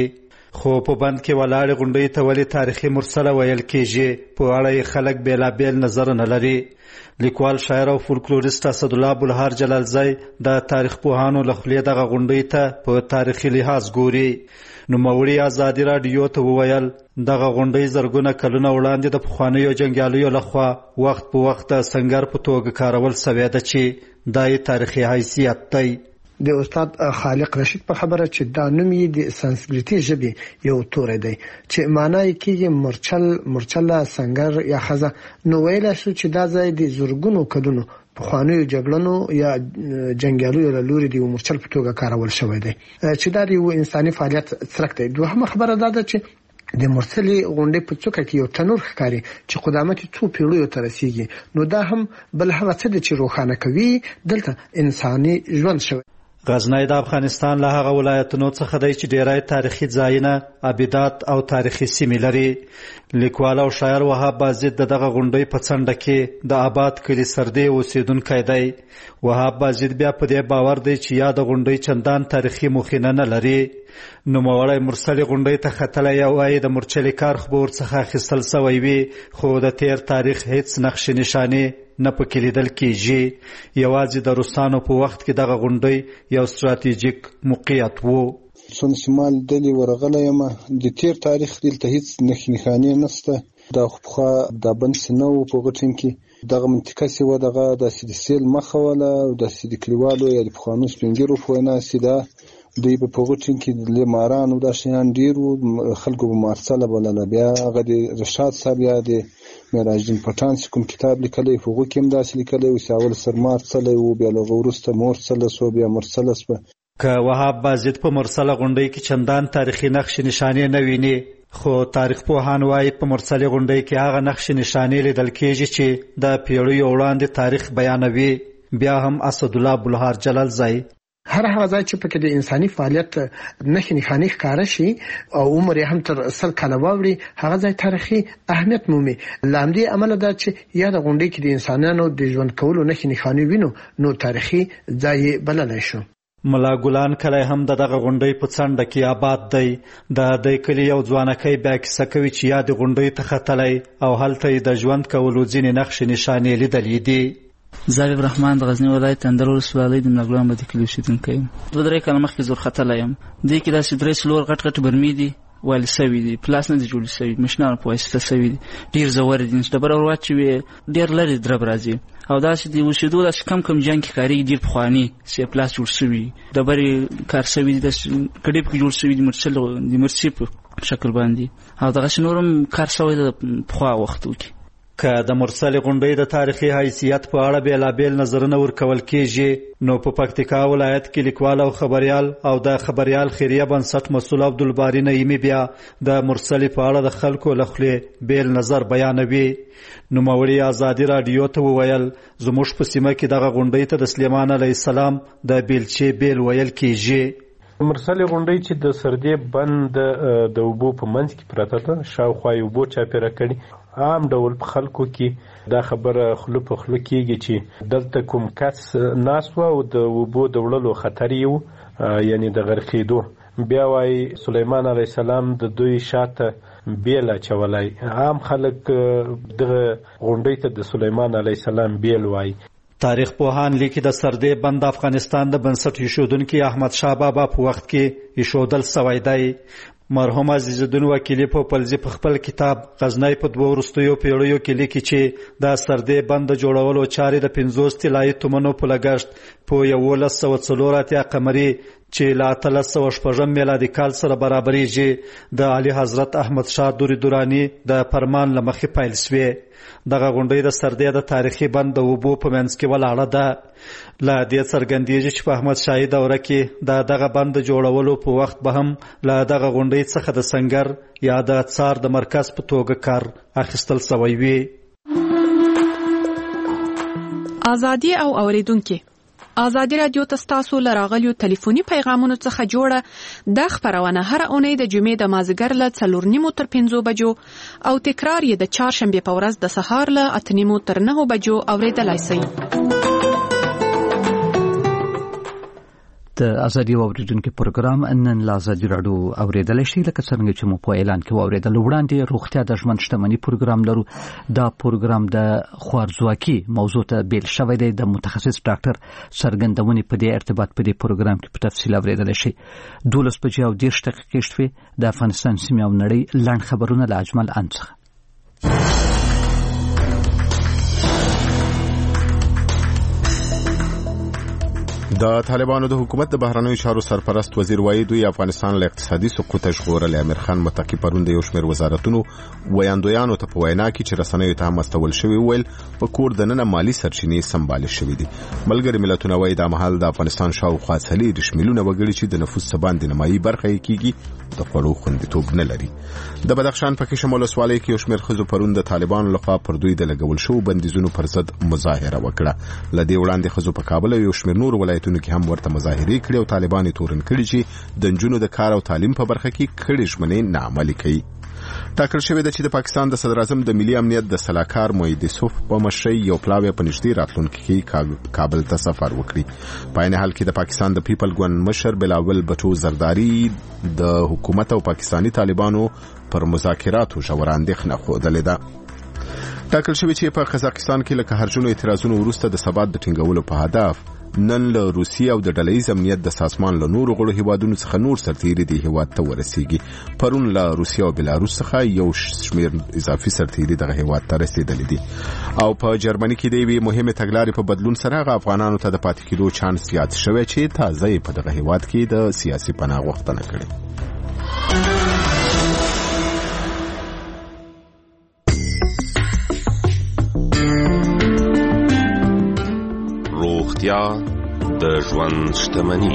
خو په بند کې ولاړې غونډۍ ته ولې تاریخي مرسله ویل کېږي په اړه یې خلک بېلابېل نظرونه لري. لیکوال شاعر او فولکلوریست اسدالله بلهار جلالزی د تاریخ پوهانو له خولې دغه غونډۍ ته په تاریخي لحاظ ګوري. نوموړي ازادي راډیو ته وویل دغه غونډۍ زرګونه کلونه وړاندې د پخوانیو جنګیالیو لخوا وخت په وخت د سنګر په توګه کارول سوې ده چې دا یې تاریخي حیثیت دی. د استاد خالق رشید په خبره چې دا نوم یې د سانسکریټي ژبې یو توری دی چې معنا یې کېږي مرچل، مرچله، سنګر یا خزه. نو ویلی شو چې دا ځای د زرګونو کلونو پخوانیو جګړنو یا جنګیالیو له لوري د یو مرچل په توګه کارول شوی دی چې دا د یو انساني فعالیت څرک دی. دوهمه خبره دا ده چې د مرسلې غونډې په څوکه کې یو تنور ښکاري چې قدامت څو پیړیو ته رسیږي. نو دا هم بل هغه څه دی چې روښانه کوي دلته انساني ژوند شوی. غزنی د افغانستان له هغه ولایتونو څخه دی چې ډیری تاریخي ځایونه، ابدات او تاریخي سیمې لري. لیکوال او شاعر وهاب بازید د دغه غونډۍ په څنډه کې د آباد کلي سردې اوسیدونکی دی. وهاب بازید بیا په دې باور دی چې یا د غونډۍ چندان تاریخي مخینه نه لري. نوموړی مرسلې غونډۍ ته ختلی او وایي د مرچلې کار خو به ورڅخه اخیستل سوی وي، خو د تیر تاریخ هیڅ نقش نشانې نه پکې لیدل کېږي. یوازې د روسانو په وخت کې دغه غونډۍ یو ستراتیژیک موقعیت و. څون شمال دلې ورغلی یم، د تیر تاریخ دلته هیڅ نښې نښانې نشته. دا خو پخوا دا بند چې نه و په غټین کې دغه منطقه چې وه دغه داسې د سیل مخه وله او داسې د کلیوالو یا د پخوانو سپین ږیرو په وینا چې دا دوی به په غوټین کې د ماران او دا شیان ډېر وو، خلکو به مارڅله بلله. بیا هغه د رشاد صاحب یا د معراج الدین پټان چې کوم کتاب لیکلی په هغو کې هم داسې لیکلی و چې اول سر مارڅلی و، بیا له هغه وروسته مورڅله سوه، بیا مرڅله سوه. که وهاب بازید په مرسله غونډۍ کې چندان تاریخي نقش نشانې نه ویني، خو تاریخ پوهان وایي په مرسلې غونډۍ کې هغه نقش نشانې لیدل کېږي چې د پیړیو وړاندې تاریخ بیانوي. بیا هم اسدالله بلهار جلالزی هر هغه ځای چې پکې د انساني فعالیت نښې نښانې ښکاره شي او عمر یې هم تر سل کاله واوړي، هغه ځای تاریخي اهمیت مومي. له همدې امله دا چې یا د غونډۍ کې د انسانانو د ژوند کولو نښې نښانې وینو نو تاریخي ځای یې بللی شو. ملا ګلان کلی هم د دغه غونډۍ په څنډه کې آباد دی. د دې کلي یو ځوانکی بیا کیسه کوي چې یا د غونډۍ ته ختلی او هلته یې د ژوند کولو ځینې نقشې نښانې لیدلې دي. زه حبیب رحمان د غزني ولایت اندړ ولسوالۍ د ملاګل احمدي کلي اوسېدونکی یم. دوه درې کاله مخکې زور ختلی یم. دې کې داسې درې څلور غټ غټ برمې دي ویل سوي دي، پلاس نه دي جوړ سوي، مشینانو په واسطه سوي دي، ډېر زور دي. ډبره ور واچوي ډېر لرې درب راځي او داسې د اوسېدو داسې کم کم جنګ کې کارېږي. ډېر پخواني چې پلاس جوړ سوي ډبرې کار سوي دي، داسې کډې پکې جوړ سوي دي مرچل د مرچې په شکل باندې او دغسې نور هم کار سوی د پخوا وختو کې. که د مرسلې غونډۍ د تاریخي حیثیت په اړه بېلابېل نظرونه ورکول کېږي، نو په پکتیکا ولایت کې لیکوال او خبریال او د خبریال خیریه بنسټ مسؤل عبدالباري نعیمي بیا د مرسلې په اړه د خلکو له خولې بېل نظر بیانوي. نوموړي ازادي راډیو ته وویل زموږ په سیمه کې دغه غونډۍ ته د سلیمان علیه السلام د بیلچې بیل ویل کېږي. مرسلې غونډۍ چې د سردې بند د اوبو په منځ کې پرته ده، شاوخوا یې اوبو چاپېره کړي. عام ډول په خلکو کې دا خبره خوله په خوله کېږي چې دلته کوم کس ناست و او د اوبو د وړلو خطر یې و، یعنې د غرقېدو. بیا وایي سلیمان علیه السلام د دوی شاته بیل اچولی. عام خلک دغه غونډۍ ته د سلیمان علیه السلام بیل وایي. تاریخ پوهان لیکي د سردې بند افغانستان د بنسټ ایښودونکي احمد شاه بابا په وخت کې ایښودل سوی دی. مرحوم عزیز الدین وکیلي په پلزي په خپل کتاب غزنی په دوه وروستیو پیړیو کې لیکي چې د سردې بند د جوړولو چارې د پنځوس طلایي تومنو په لګښت په یولس سوه څلور اتیا قمري چې له اتلس سوه شپږم میلادي کال سره برابریږي د اعلی حضرت احمد شاه دوري دوراني د فرمان له مخې پیل سوې. دغه غونډۍ د سردې د تاریخي بند د اوبو په منځ کې ولاړه ده. له دې څرګندېږي چې په احمد شاهي دوره کې د دغه بند د جوړولو په وخت به هم له دغه غونډۍ څخه د سنګر یا د څار د مرکز په توګه کار اخیستل سوی وي. ازادي او اوریدونکو، ازادي رادیو ته ستاسو له راغلیو ټلیفوني پیغامونو څخه جوړه د خبرونه هر اونۍ د جمعې د مازدیګر له څلور نیمو تر پنځو بجو او تکرار یې د چهارشنبې په ورځ د سهار له اته نیمو تر نهو بجو اوریدلای شئ. د ازادي اوریدونکو پروګرام نن لا ازادي راډیو اوریدل شي لکه څنګه چې مو په اعلان کې اوریدل وړاندې روغتیا د ژوند شتمنۍ پروګرام لرو. دا پروګرام د خوارزواکي موضوع ته بیل شوی دی. د متخصص ډاکټر څرګندونې په دې ارتباط په دې پروګرام کې په تفصیل اوریدل شي. دولس بجې او دېرش دقیقې شوي د افغانستان سیمې او نړۍ لنډ خبرونه له اجمل انڅخه. د طالبانو د حکومت د بهرنیو چارو سرپرست وزیر وایي دوی افغانستان له اقتصادي سقوط ژغورل. امیر خان متقی پرون د یو شمېر وزارتونو ویاندویانو ته په وینا کې چې رسنیو ته هم استول شوی ویل په کور دننه مالی سرچینې سمبال شوې دي. ملګری ملتونه وایي د مهال د افغانستان شاوخوا څلور میلیونه وګړي چې د نفوس څخه د نمایي برخه یې کیږي د خوړو خوندیتوب نه لري. د بدخشان په کې شمال ولسوالۍ کې یو شمېر ښځو پرون د طالبانو لخوا پر دوی د لګول شوو بندیزونو پر ضد مظاهره وکړه. له دې وړاندې ښځو په کابل او یو شمېر نور ولایتونو کې هم ورته مظاهرې کړې او طالبان تورن کړي چې د نجونو د کار او تعلیم په برخه کې کړي ژمنې نه عملي کوي. ټاکل شوی دی چې د پاکستان د صدر اعظم د ملي امنیت د سلاکار موحد یوسف په مشرۍ یو پلاوی په نږدې راتلونکي کې کابل ته سفر وکړي. په عین حال کې د پاکستان د پیپل ګوند مشر بلاول بټو زرداری د حکومت او پاکستانی طالبانو پر مذاکراتو ژوره اندېښنه ښودلې ده. ټاکل شوی چې په قزاقستان کې له هرجنو اعتراضونو وروسته د ثبات د ټینګولو په هدف نن له روسیې او د ډلهییز امنیت د سازمان له نورو غړو هیوادونو څخه نور سرتیري د هیواد ته ورسیږي. پرون له روسیې او بلاروس څخه یو شمېر اضافي سرتیري دغه هیواد ته رسیدلي دي. او په جرمني کې د یوې مهمې تګلارې په بدلون سره هغه افغانانو ته د پاتې کېدو چانس زیات شوی چې تازه یې په دغه هیواد کې د سیاسي پناه غوښتنه کړې. روغتیا د ژوند شتمني.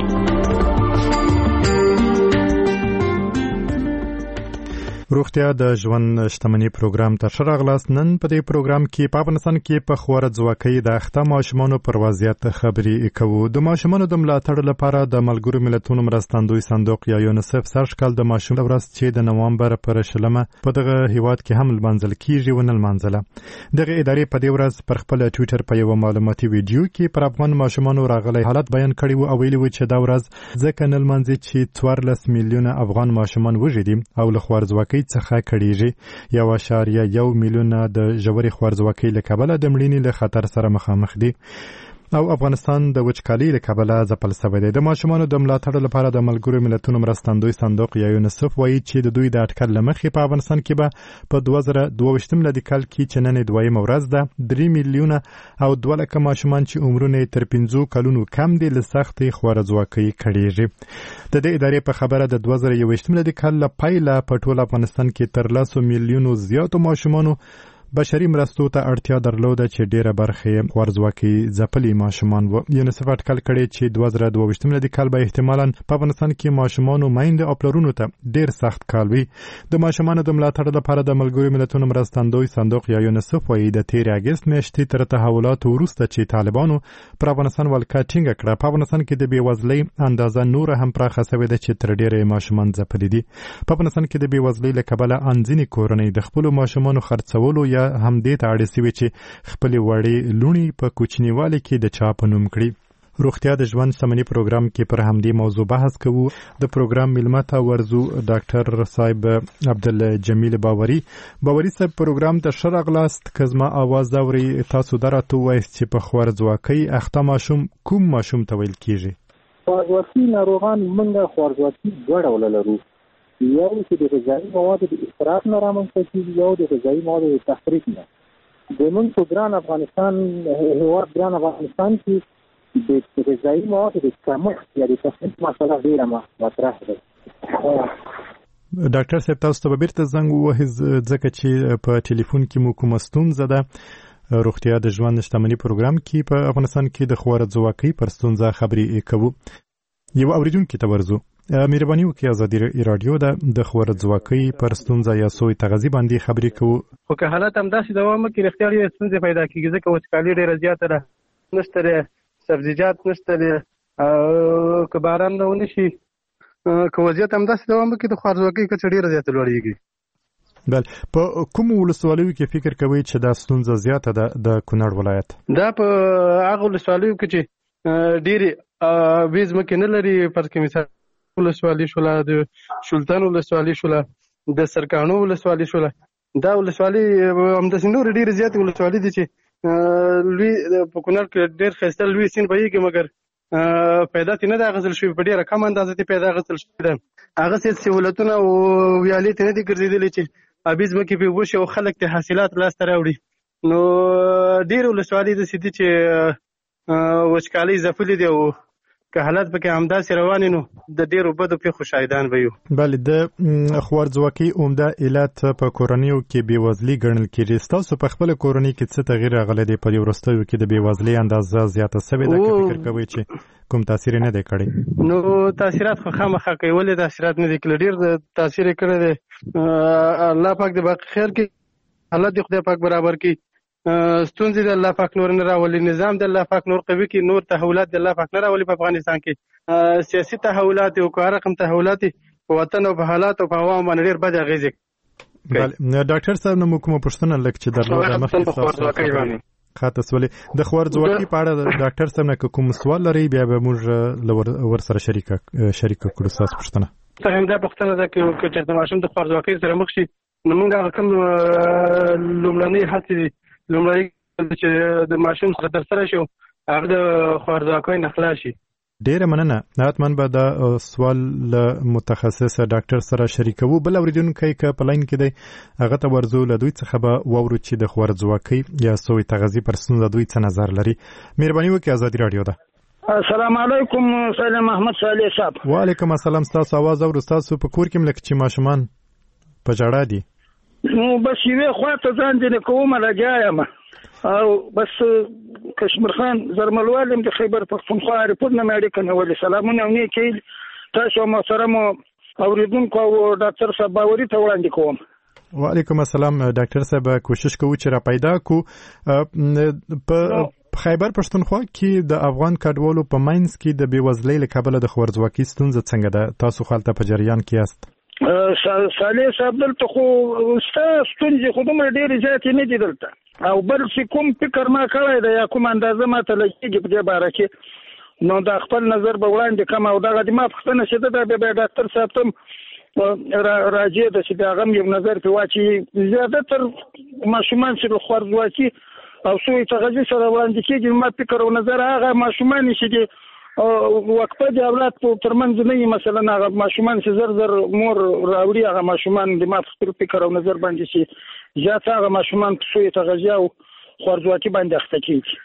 روغتیا د ژوند شتمنۍ پروګرام ته ښه راغلاست. نن په دې پروګرام کې په افغانستان کې په خوارځواکۍ د اخته ماشومانو پر وضعیت خبرې کوو. د ماشومانو د ملاتړ لپاره د ملګرو ملتونو مرستندوی صندوق یا یونیسف سږ کال د ماشوم ورځ چې د نوامبر پر شلمه په دغه هیواد کې هم لمانځل کیږي ونه لمانځله. دغه ادارې په دې ورځ پر خپل ټویټر په یو معلوماتي ویډیو کې پر افغان ماشومانو راغلی حالت بیان کړی و او ویلي و چې دا ورځ ځکه نه لمانځي چې څوارلس میلیونه افغان ماشومان وږي دي او له خوارځواکۍ څخه کړيږي. یو اشاریه یو میلیونه د ژورې خوارځواکۍ له کبله د مړینې له خطر سره مخامخ دي او افغانستان د وچکالۍ له کبله ځپل شوی دی. د ماشومانو د ملاتړ لپاره د ملګرو ملتونو مرستندوی صندوق یا یونیسف وایي چې د دوی د اټکل له مخې په افغانستان کې به په دوه زره دوه ویشتم میلادي کال کې چې نن دویمه ورځ ده درې میلیونه او دوه لکه ماشومان چې عمرونه یې تر پنځو کلونو کم دي له سختې خوارځواکۍ کړېږي. د دې ادارې په خبره د دوه زره یو ویشتم میلادي کال له پیله په ټول افغانستان کې تر لسو میلیونو زیاتو ماشومانو بشري مرستو ته اړتیا درلوده چې ډیره برخه یې خوارځواکۍ ځپلي ماشومان وو. یونیسف اټکل کړی چې دوه زره دوه ویشتم میلادي کال به احتمالاً په افغانستان کې ماشومانو میندې او پلرونو ته ډیر سخت کال وي. د ماشومانو د ملاتړ لپاره د ملګرو ملتونو مرستندوی صندوق یا یونیسف وایي د تیر اګست میاشتې تر تحولاتو وروسته چې طالبانو پر افغانستان ولکه ټینګه کړه په افغانستان کې د بېوزلۍ اندازه نور هم پراخه شوې ده چې تر ډیره ماشومان ځپلي دي. په افغانستان کې د بېوزلۍ له کبله انځینې کورنۍ د خپلو ماشومانو خرڅولو یا هم دې ته اړ شوي چې خپلې وړې لوڼې په کوچنیوالي کې د چا په نوم کړي. روغتیا د ژوند شتمنۍ پروګرام کې پر همدې موضوع بحث کوو. د پروګرام میلمه ته ورځو ډاکټر صاحب عبدالجمیل باوري. باوري صاحب پروګرام ته ښه راغلاست. که زما اواز اورئ تاسو دا راته ووایاست چې په خوارځواکۍ اخته ماشوم کوم ماشوم ته ویل کیږي؟ خوارځواکي ناروغان موږ خوارځواکي دوه ډوله لرو. یو چې د غذایي موادو د اصراف نه رامنځته کېږي، یو د غذایي موادو د تخریب نه. زموږ په ګران افغانستان هېواد ګران افغانستان کې د غذایي موادو د کمښت یا د تخریب مسله ډېره مطرح ده. ډاکټر صاحب تاسو ته به بیرته زنګ ووهئ ځکه چې په ټلیفون کې مو کومه ستونزه ده. روغتیا د ژوند شتمنۍ پروګرام کې په افغانستان کې د خوارځواکۍ پر ستونزه خبرې کوو. یو اوریدونکي ته ورځو. مهرباني وکړئ ازادي راډیو ده د خوارځواکۍ پر ستونزه یا سوی تغذیې باندې خبرې کوو. خو که حالت همداسې دوام وکړي رښتیا ډېرې ستونزې پیدا کېږي ځکه وچکالي ډېره زیاته ده. نشته دی سبزیجات، نشته دی. که باران نه ونه شي که وضعیت همداسې دوام وکړي د خوارځواکۍ کچه ډېره زیاته لوړېږي. بل په کوم ولسوالیو کې فکر کوئ چې دا ستونزه زیاته ده د کونړ ولایت؟ دا په هغه ولسوالیو کې چې ډېرې وې ځمکې نه لري. فرض کړئ مثال ولسوالي شوله، د شولتن ولسوالي شوله، د سرکاڼو ولسوالي شوله. دا ولسوالي همداسې نورې ډېرې زیاتې ولسوالي دي چې لوی په کونړ کې ډېر ښایسته لوی سیند بهیږي، مګر پیدا ترې نه ده اغېزل شوې، په ډېره کم اندازه ترې پیدا اغېزل شوې ده. هغسې سهولتونه او ویالې ترې نه دي ګرځېدلې چې آبي ځمکې پرې اوبه شي او خلک ترې حاصلات لاسته راوړي. نو ډېرې ولسوالۍ داسې دي چې وچکالۍ ځپلې دي، او که حالات پکې همداسې روانې نو د ډېرو بدو پېښو شاهدان به یو. بله، د خوارځواکۍ عمده علت په کورنیو کې بېوزلي ګڼل کېږي. ستاسو په خپله کورنۍ کې څه تغییر راغلی دی په دې وروستیو کې د بېوزلۍ اندازه زیاته سوې ده، که فکر کوئ چې کوم تاثیر یې نه دی کړی؟ نو تاثیرات خو خامخا کوي، ولې تاثیرات نه دي کړي؟ ډېر تاثیر یې کړی دی. الله پاک د باقي خیر کې حالت د خدای پاک برابر کړي، ستونزې د الله پاک نور نه راولي، نظام د الله پاک نور قوي کړي، نور تحولات د الله پاک نه راولي په افغانستان کې. سیاسي تحولات او که رقم تحولات په وطن او په حالات او په عوامو باندې ډېر بد اغېزې کوي. ډاکټر صاحب، نو موږ کومه پوښتنه لږ چې درلوده مخکې خاطه سولې د خوارځواکۍ په اړه ډاکټر صاحب نه کوم سوال لرئ، بیا به موږ ورسره شریکه شریکه کړو ستاسو پوښتنه. همدا پوښتنه ده که چېرته ماشوم د خوارځواکۍ سره مخ شي، نو موږ هغه کوم لومړنۍ هڅې دي لومړی چې د ماشوم سره ترسره شي هغه د خوارځواکۍ نه خلاص شي. ډیره مننه. حتما به دا سوال له متخصص ډاکټر سره شریکوو. بل اوریدونکی که په لاین کې دی هغه ته ورځو، له دوی څخه به واورو چې د خوارځواکۍ یا سوی تغذیې پر ستونزه دوی څه نظر لري. مهرباني وکړئ، ازادي راډیو ده. السلام علیکم سلام محمد صالح صاحب. وعلیکم السلام. ستاسو اواز اورو. ستاسو په کور کې ملک چې ماشومان په ژړا دي؟ نو بس یوې خواته ځان ځینې کومه لګیا یم، او بس کشمیر خان زرملوال یم د خیبر پښتونخوا ریپورټ نه مې اړیکه نیولې. سلامونه او نیکې تاسو محترمو اوریدونکو او ډاکټر صاحب باوري ته وړاندې کوم. وعلیکم السلام. ډاکټر صاحب کوشش کوو چې را پیدا کو په خیبر پښتونخوا کې د افغان کډوالو په مینځ کې د بېوزلۍ له کبله د خوارځواکۍ ستونزه څنګه ده؟ تاسو خلته په جریان کې یاست؟ صالح صاحب دلته خو ستا ستونزې خو دومره ډېرې زیاتې نه دي دلته، او بل چې کوم فکر ما کړی دی یا کوم اندازه ما ته لګېږي په دې باره کې، نو دا خپل نظر به وړاندې کړم. او دغه د ما پوښتنه چې ده دا بیا ډاکټر صاحب ته راجع ده چې د هغه هم یو نظر پرې واچوي. زیاتر ماشومان چې د خوارځواکي او سوی تغذیې سره وړاندې کېږي، ما فکر او نظر هغه ماشومان چې دي وقفه د اولاد په ترمنځ نه وي، مثلا هغه ماشومان چې زر زر مور راوړي، هغه ماشومان د ما خپل فکر او نظر باندې چې زیات هغه ماشومان په سوی تغذیه او خوارځواکي باندې اخته کېږي.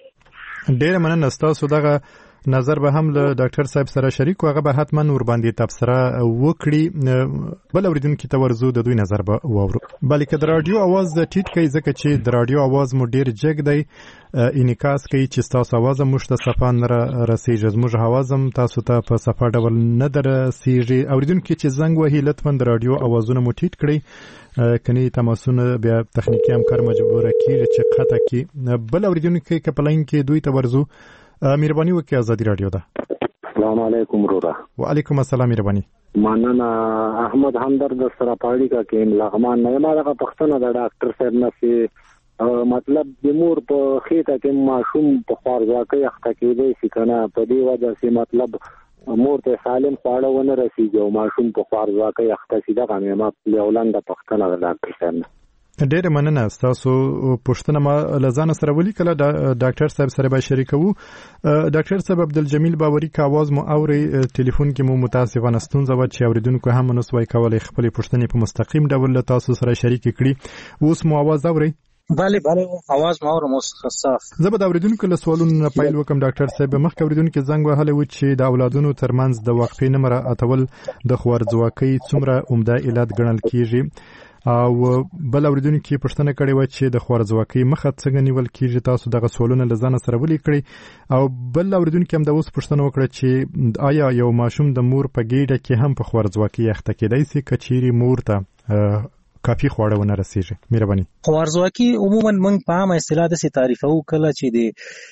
ډېره مننه. ستاسو دغه نظر به هم له ډاکټر صاحب سره شریک و، هغه به حتما ور باندې تبصره وکړي. بل اوریدونکي ته ورځو، د دوی نظر به واورو. بلکې د رادیو اواز ټیټ کړئ، ځکه چې د رادیو اواز مو ډېر جګ دی، انعکاس کوي چې ستاسو اواز موږ ته صفا نه رسیږي، زموږ اواز هم تاسو ته په صفا ډول نه درسیږي. اوریدونکي چې زنګ وهي لطفا د رادیو اوازونه مو ټیټ کړئ، کني تماسونه بیا تخنیکی همکار مجبور کیږي چې قطع کی. بل اوریدونکي که په لاین کې دوی ته ورځو. مهرباني وکړئ، ازادي راډیو ده. السلام علیکم ورورا. وعلیکم السلام. مهرباني. مننه. احمد همدرد سره پاړی کا کې لغمان نه ما دغه پښتنه د ډاکټر صاحب نه سي مطلب د مور په خېټه کې ماشوم په خوارځواکۍ اخته کېدی شي کنه، په دې وجه سي مطلب مور ته سالم خواړه ونه رسیږي او ماشوم په خوارځواکۍ اخته شي. دغه ما له ولنده پښتنه د ډاکټر صاحب نه. ډېره مننه. ستاسو پوښتنه ما له ځانه سره ولیکله، ډاکټر صاحب سره به شریکوو. ډاکټر صاحب عبدالجمیل باوري که اواز مو اورئ، ټلیفون کې مو متاسفانه ستونزه وه چې اوریدونکو هم نسوای کولی خپلې پوښتنې په مستقیم ډول له تاسو سره شریکې کړي. اوس مو اواز اورئ؟ بله بله اواز ما اورم اوس صاف. زه به د اوریدونکو له سوالونو پیل وکم. ډاکټر صاحب مخکې اوریدونکو زنګ وهلی و چې د اولادونو ترمنځ د وقفې نه مراعاتول د خوارځواکۍ څومره عمده علت ګڼل کیږي، او بل اوریدونکو پوښتنه کړې و چې د خوارځواکۍ مخه څنګه نیول کیږي. تاسو دغه سوالونه له ځان سره ولیکئ. او بل اوریدونکو هم د اوس پوښتنه وکړه چې آیا یو ماشوم د مور په ګېډه کې هم په خوارځواکۍ اخته کېدای شي که چیرې مور ته کافي خواړه ونه رسیږي؟ مهرباني. خوارځواکي عموما موږ په عامه اصطلاح داسې تعریفوو کله چې د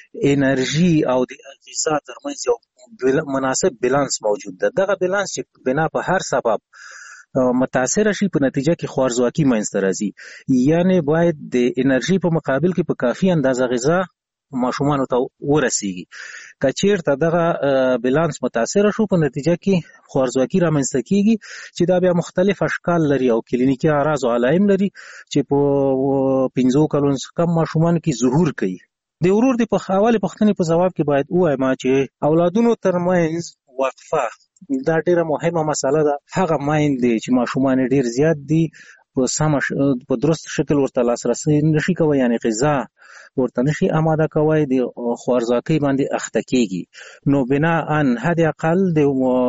انرژي او د غذا ترمنځ یو مناسب بیلانس موجود ده. دغه بیلانس چې بنا په هر سبب متاثر شي په نتیجه کې خوارځواکي منځته راځي. یعنی باید د انرژي په مقابل کې په کافي اندازه غذا ماشومان ته ورسیږي. که چیرته دغه بیلانس متاثر شو په نتیجه کې خوارزواکي رامنځته کیږي چې دا بیا مختلف اشکال لري او کلینیکي اعراض او علائم لري چې په پنځو کلونو څخه کم ماشومان کې ظهور کوي. د ورور د په حواله پښتنې په جواب کې باید ووایم چې اولادونو ترمنځ وقفه دا ډیره مهمه مسله ده. هغه مایندې چې ماشومان ډیر زیات دي په سم په درست شکل ورته لاسرسي نشي کوي، یعنی غذا ورته نشي آماده کوي، د خوارزواکۍ باندې اخته کیږي، نو بناءً حد اقل د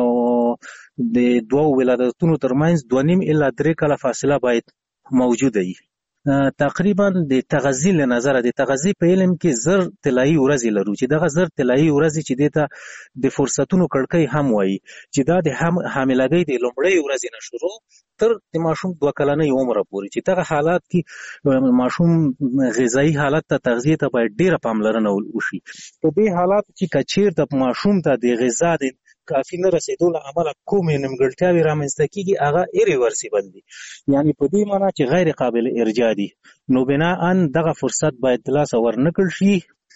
د دوه ولادتونو ترمنځ دوه نیم الا درې کاله فاصله باید موجوده وي. تقریبا د تغذیه له نظر د تغذیه په علم کې زر طلایی ورځې لرو چې دغه زر طلایی ورځې چې دته د فرصتونو کړکۍ هم وایي چې دا د حاملګۍ د لومړۍ ورځې نه شروع تر د ماشوم دوه کلنۍ عمر پورې چې دغه حالات کې ماشوم غذایی حالت ته تغذیه ته باید ډیره پاملرنه وشي. په دې حالات کې کچیر د ماشوم ته د غذا د کافی نه رسیدو له امله کومې نیمګړتیاوې رامنځته کیږي هغه ایریورسیبل دي، یعنی په دې معنی چې غیر قابل ارجاع دي، نو بناءً دغه فرصت باید د لاسه ورنکړل شي.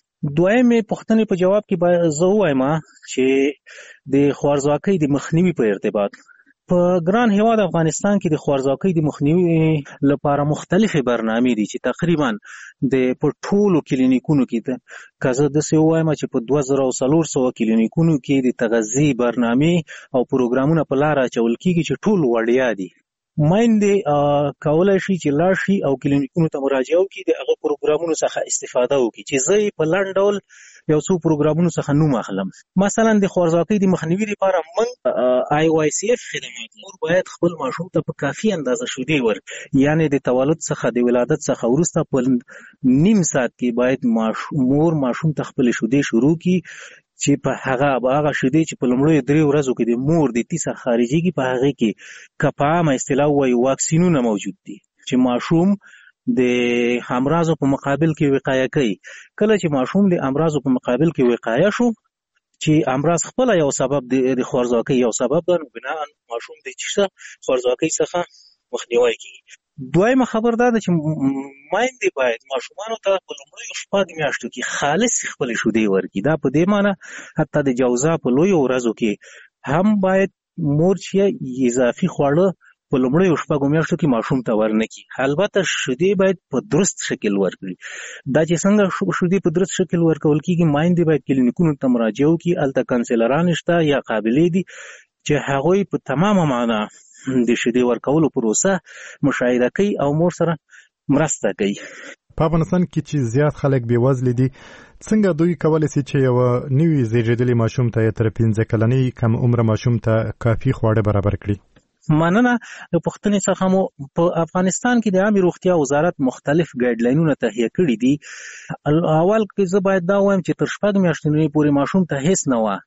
دویمې پوښتنې په جواب کې باید زه ووایم چې د خوارزواکۍ د مخنیوي په ارتباط په ګران هیواد افغانستان کې د خوارزواکۍ د مخنیوي لپاره مختلفې برنامې دي چې تقریبا د په ټولو کلینیکونو کې ده که زه داسې ووایم چې په دوه زره او څلور سوه کلینیکونو کې د تغذیې برنامې او پروګرامونه په لاره اچول کېږي چې ټول وړیا دي. میندې کولی شي چې لاړ شي او کلینیکونو ته مراجعه وکړي، د هغه پروګرامونو څخه استفاده وکړي چې زه یې په لنډ ډول یو څو پروګرامونو څخه نوم اخلم. مثلا د خوارزواکۍ د مخنیوي لپاره موږ آی او آی سی اف خدمات مور باید خپل ماشوم ته په کافي اندازه شیدې ورکړي، یعنی د تولد څخه د ولادت څخه وروسته په نیم ساعت کې باید مور ماشوم ته خپل شیدې شروع کړي چې په هغه هغه شیدې چې په لومړیو درې ورځو کې د مور د تیسه خارجيږي په هغه کې که په عامه اصطلاح وایي واکسینونه موجود دي چې ماشوم د امراضو په مقابل کې وقایه کوي. کله چې ماشوم د امراضو په مقابل کې وقایه شو چې امراض خپل یو سبب د خوارزواکۍ یو سبب ده، نو بناءً ماشوم د چیشه خوارزواکۍ څخه مخنیوی کیږي. دویمه خبر دا ده چې میندې باید ماشومانو ته په لومړیو شپږ میاشتو کې خالص خپل شیدې ورکړي. دا په دې معنی حتی د جوزا په لویو ورځو کې هم باید مور چې اضافي خواړه په لومړیو شپږو میاشتو کې ماشوم ته ورنکړي. البته شیدې باید په درست شکل ورکړي. دا چې څنګه شیدې په درست شکل ورکول کېږي، میندې باید کلینیکونو ته مراجعه وکړي، هلته کانسلران شته یا قابلې دي چې هغوی په تمامه معنا د شیدې ورکولو پروسه مشاهده کوي او مور سره مرسته کوي. په افغانستان کې چې زیات خلک بې وزله دي، څنګه دوی کولی شي چې یو نوي زیږېدلي ماشوم ته تر پنځه کلنۍ کم عمره ماشوم ته کافي خواړه برابر کړي؟ مننه. د پوښتنې څخه مو په افغانستان کې د عامې روغتیا وزارت مختلف ګایډلاینونه تهیه کړي دي. اول کې زه باید دا وایم چې تر شپږ میاشتې پورې ماشوم ته هیڅ نه وه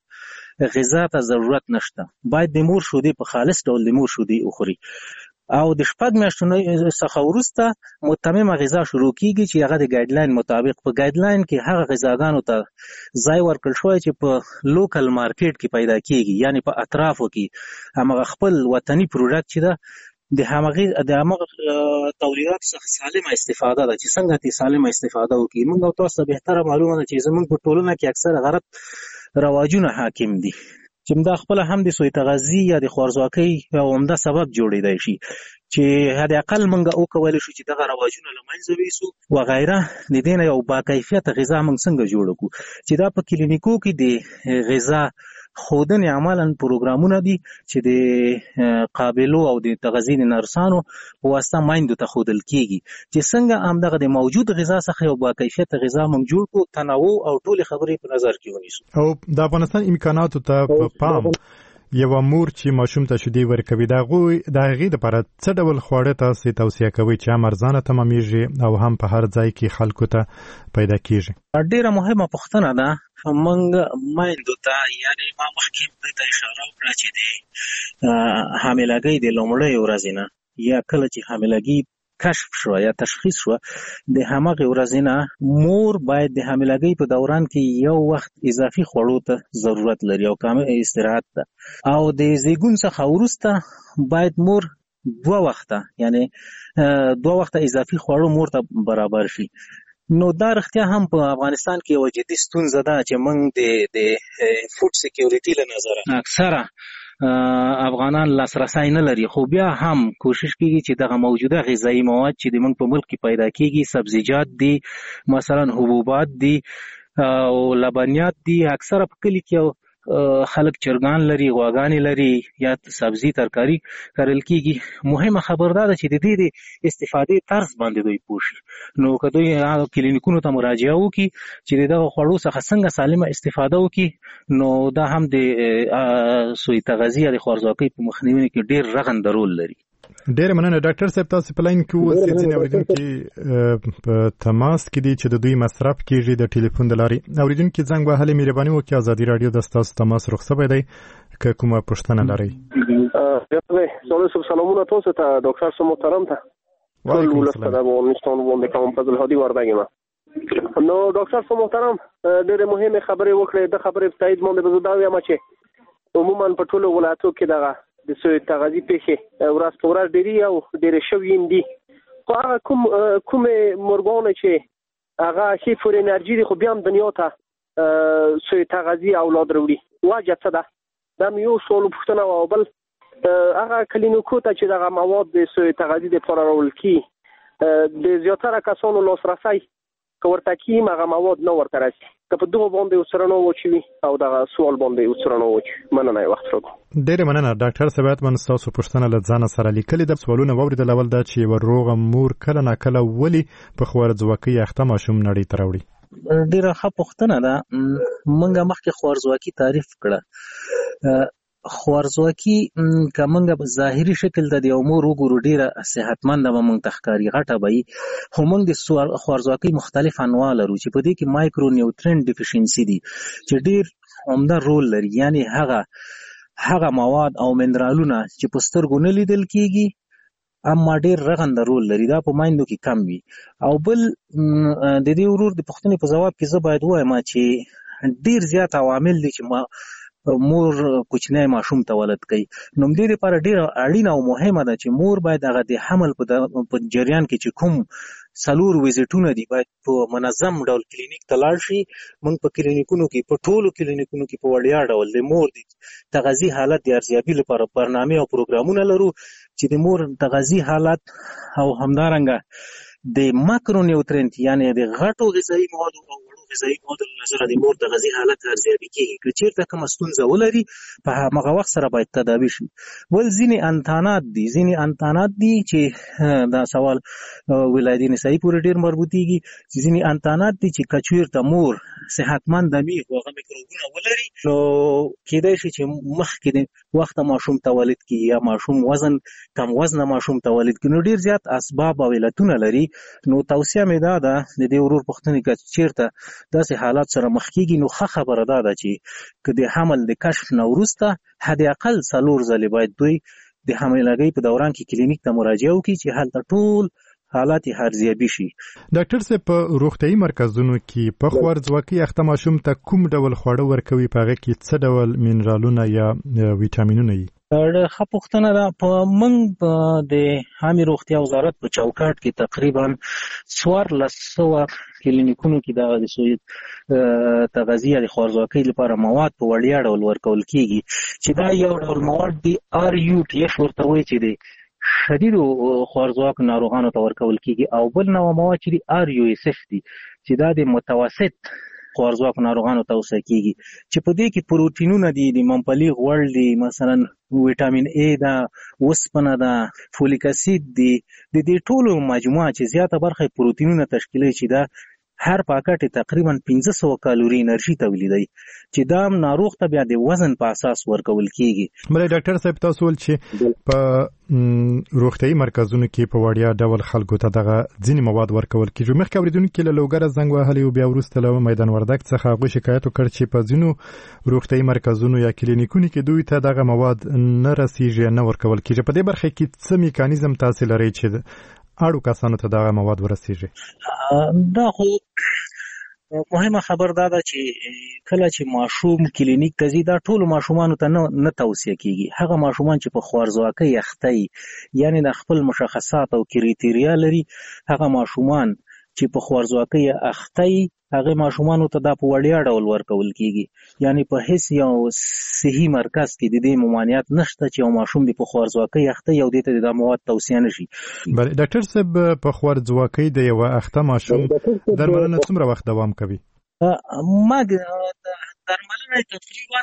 غذا ته ضرورت نشته، باید د مور شیدې په خالص ډول د مور شیدې وخوري، او د شپږ میاشتو څخه وروسته متممه غذا شروع کیږي چې هغه د ګایډلاین مطابق په ګایډلاین کې هغه غذاګانو ته ځای ورکړل شوی چې په لوکل مارکیټ کې پیدا کیږي، یعنی په اطرافو کې همغه خپل وطني پروډکټ چې ده د همغه د همغه تولیدات څخه سالمه استفاده ده چې څنګه تی سالمه استفاده وکړي. موږ او تاسو بهتره معلومه ده چې زموږ په ټولنه کې اکثر غلط رواجونه حاکم دي چې دا خپل هم د سوء تغذیه یا د خوارزواکۍ یو عمده سبب جوړېدای شي چې حد اقل موږ وکولی شو چې دغه رواجونه له منځه ویسو وغیره. د دې نه یو با کیفیته غذا موږ څنګه جوړ کړو چې دا په کلینیکو کې د غذا ښودنې عملاً پروګرامونه دي چې د قابلو او د تغذیې د نرسانو په واسطه میندو ته ښودل کېږي چې څنګه همدغه د موجود غذا څخه یو با کیفیته غذا موږ جوړ کړو، تنوع او ټولې خبرې په نظر کې ونیسو. او د افغانستان امکاناتو ته په پام یو مور چې ماشوم ته شیدې ورکوي، د هغوی د هغې دپاره څه ډول خواړه تاسې توصیه کوئ چې هم ارزانه تمامېږي او هم په هر ځای کې خلکو ته پیدا کېږي؟ ډېره مهمه پوښتنه ده. موږ میندو ته یعنې ما مخکې دې ته اشاره وکړه چې د حاملګۍ د لومړیو ورځې نه یا کله چې حاملګي کشف شو یا تشخیص شو د همغه ورځې نه مور باید د حاملګۍ په دوران کې یو وخت اضافي خوړو ته ضرورت لري او کامل استراحت ده، او د زیږون څخه وروسته باید مور دوه وخته یعنی دوه وخته اضافي خوړو مور ته برابر شي نو دا رښتیا هم په افغانستان کې یو جدي ستونزه ده چې موږ د د فوډ سکیورټي له نظره اکثره افغانان لاسرسی نه لري، خو بیا هم کوشش کیږي چې دغه موجوده غذایی مواد چې د موږ په ملک کې پیدا کیږي، سبزیجات دي، مثلا حبوبات دي او لبنیات دي، اکثره په کلي کې خلک چرګان لري، غواګانې لري یا سبزي ترکاري کرل کیږي. مهمه خبر دا ده چې د دې د استفادې طرز باندې دوی پوه شي. نو که دوی کلینیکونو ته مراجعه وکړي چې د دغه خوړو څخه څنګه سالمه استفاده وکړي، نو دا هم د سوء تغذیې یا د خوارځواکۍ په مخنیوي کې ډېر رغنده رول لري. ډېر مننه ډاکټر صاحب. تاسو په لاین کې اوسئ، ځینې اورېدونکي په تماس کې دي چې د دوی مصرف کیږي د ټلیفون د لارې. اورېدونکي زنګ وهلې مهرباني وکړئ، ازادي راډیو د ستاسو تماس رخصت دی که کومه پوښتنه لرئ. سلامونه تاسو ته ډاکټر صاحب محترم ته. وعلیکم السلام. د افغانستان باندې فضل هادي وردګ یم. نو ډاکټر صاحب محترم ډېرې مهمه خبرې وکړې. د خبرې په تایید باندې به زه دا وایم چې عموما په ټولو ولایتو کې دغه د سوء تغذیې پیښې ورځ په ورځ ډېرې او ډېرې شوي هم دي. خو هغه کوم کومې مرغانې چې هغه ښې فور انرژي دي، خو بیا هم دنیا ته سوء تغذیې اولاد راوړي. وجه څه ده؟ دا مې یو سوال پوښتنه وه. او بل هغه کلینیکو ته چې دغه مواد د سوء تغذیې دپاره راوړل کېږي، د زیاتره کسانو لاسرسی که ورته کېږي هغه مواد نه ورته رسي. که په دغه باندې ورسره نه واچوي او دغه سوال باندې ورسره نه واچوي. مننه یې وخت راکړو. ډېرې مننه ډاکټر صاحب. باید من ستاسو پوښتنه له ځانه سره لیکلې ده. سوالونه واورېدل. اول دا چې یوه روغه مور کله ناکله ولې په خوارځواکۍ اخته ماشوم نړۍ ته راوړي؟ ډېره ښه پوښتنه ده. موږ مخکې خوارځواکي تعریف کړه. خوارځواکي که موږ په ظاهري شکل د یو مور وګورو ډېره صحتمنده به موږ ته ښکاري، غټه به وي، خو موږ د خوارځواکۍ مختلف انواع لرو چې په دې کې مایکرو نیوټرینټ ډیفیشنسي دي چې ډېر عمده رول لري. یعنی هغه هغه مواد او منرالونه چې په سترګو نه لیدل کېږي اما ډېر رغنده رول لري، دا په مایندو کې کم وي. او بل د دې ورور د پوښتنې په ځواب کې زه باید ووایم چې ډېر زیات عوامل دي چې ما مور کوچنی ماشوم ته ولد کوي. نو دې لپاره ډېره اړینه او مهمه ده چې مور باید هغه د حمل په جریان کې چې کوم څلور ویزټونه دي باید په منظم ډول کلینیک ته لاړ شي. موږ په کلینیکونو کې په ټولو کلینیکونو کې په وړیا ډول د مور د تغذیې حالت د ارزیابي لپاره برنامې او پروګرامونه لرو چې د مور تغذیې حالت او همدارنګه د ماکرو نیوټرینټ یعنی د غټو غذایي موادو او وړو غذایي موادو له نظره د مور تغذیې حالت ارزیابي کېږي. که چېرته کومه ستونزه ولري په همغه وخت سره باید تداوي شي. ول ځینې انتانات دي ځینې انتانات دي چې دا سوال ولایت نسایي پورې ډېر مربوطېږي چې ځینې انتانات دي چې که چېرته مور صحتمنده وي خو هغه میکروبونه ولري نو کېدای شي چې مخکې د وخته ماشوم تولد کړي یا ماشوم وزن کم وزنه ماشوم تولد کړي. نو ډېر زیات اسباب او علتونه لري. نو توصیه مې دا ده د دې ورور پوښتنې که چېرته داسې حالات سره مخ کېږي نو ښه خبره دا ده چې که د حمل د کشف نه وروسته حد اقل څلور ځلې باید دوی د حاملګۍ په دوران کې کلینیک ته مراجعه وکړي چې هلته ټول حالات یې ارزیابي شي. ډاکټر صاحب په روغتیايي مرکزونو کې په خوارځواکۍ اخته ماشوم ته کوم ډول خواړه ورکوي؟ په هغه کې څه ډول منرالونه یا ویټامینونه وي؟ ښه پوښتنه ده. په موږ د عامې روغتیا وزارت په چوکاټ کې تقریبا څوارلس سوه کلینیکونو کې دغه د سوء تغذیې یا د خوارځواکۍ لپاره مواد په وړیا ډول ورکول کېږي چې دا یو ډول مواد دي آر یو ټي اف ورته وایي چې د شدیدو خوارځواکو ناروغانو ته ورکول کېږي، او بل نوع مواد چې دي آر یو اس اف دي چې دا د متوسط خوارځواکو ناروغانو ته توصیه کېږي چې په دې کې پروټینونه دي، د ممپلي غوړ دي، مثلا ویټامین ای ده، اوسپنه ده، فولیک اسید دي. د دې ټولو مجموعه چې زیاته برخه پروټینونه تشکیلوي چې دا هر پاکټ تقریبا پنځه سوه کالوري انرژي تولیدوي چې دا ناروغ ته بیا د وزن په اساس ورکول کېږي. بلې ډاکټر صاحب تاسو ول چې په روغتیايي مرکزونو کې په وړیا ډول خلکو ته دغه ځینې مواد ورکول کېږي. مخکې اورېدونکي له لوګره زنګ وهلی او بیا وروسته له میدان وردګ څخه هغوی شکایت وکړ چې په ځینو روغتیايي مرکزونو یا کلینیکونو کې دوی ته دغه مواد نه رسیږي، نه ورکول کېږي. په دې برخه کې څه میکانیزم تاسو لرئ چې اړو کسانو ته دغه مواد ورسیږي؟ دا خو مهمه خبر دا ده چې کله چې ماشوم کلینیک ته ځي دا ټولو ماشومانو ته نه توصیه کېږي. هغه ماشومان چې په خوارځواکۍ اخته یعنی د خپل مشخصات او کریټیریا لري هغه ماشومان چې په خوارځواکۍ اخته هغه ماشومانو ته دا په وړیا ډول ورکول کیږي، یعنی په هیڅ یو صحي مرکز کې د دې ممانعت نشته چې یو ماشوم د په خوارځواکۍ اخته یو دې ته د مواد توصیه نشي. بله ډاکټر صاحب په خوارځواکۍ د یو اخته ماشوم درملنه څومره وخت دوام کوي؟ ما درملنه تقریبا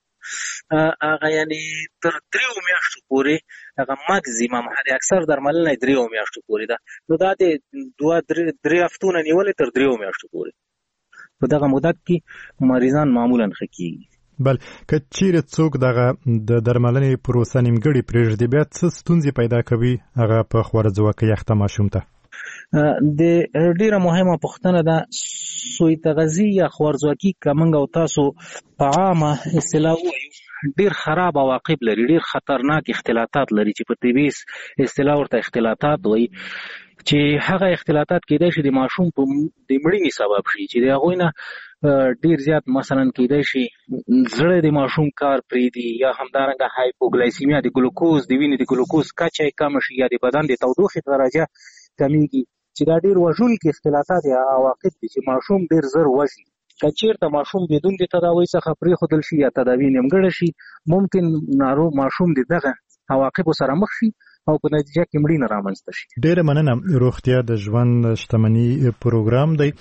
هغه یعنی تر دریو میاشتو پورې هغه ماکسیمم هغه اکثر درملنه دریو میاشتو پورې ده، نو دا د دوه درې هفتونه نیولې تر دریو میاشتو پورې. په دغه مدت کې مریضان معمولا ښه کیږي. بل که چیرې څوک دغه د درملنې پروسه نیمګړې پرېږدي بیا څه ستونزې پیدا کوي هغه په خوارځواکۍ اخته ماشوم ته؟ د ډیره مهمه پوښتنه ده، سوی تغذی یا خوارځواکي که موږ او تاسو په عامه اصطلاح ووایو ډیر خراب عواقب لري، ډیر خطرناک اختلاطات لري چې په طبي اصطلاح ورته اختلاطات وایي، چې هغه اختلاطات کېدای شي د ماشوم په د مړینې سبب شي، چې د هغوی نه ډیر زیات مثلا کېدای شي زړه د ماشوم کار پرېږدي، یا همدارنګه هایپوګلایسیمیا د ګلوکوز د وینې د ګلوکوز کچه یې کمه شي، یا د بدن د تودوخې درجه کمیږي، چې دا ډیر وژونکي اختلاطات یا عواقب دي چې ماشوم ډیر زر وژني. که چېرته ماشوم بدون د تداوۍ څخه پرېښودل شي یا تداوي نیمګړې شي، ممکن ناروغ ماشوم د دغه عواقبو سره مخ شي او په نتیجه کې مړینه رامنځته شي. ډیره مننه. روغتیا د ژوند شتمني پروګرام دی،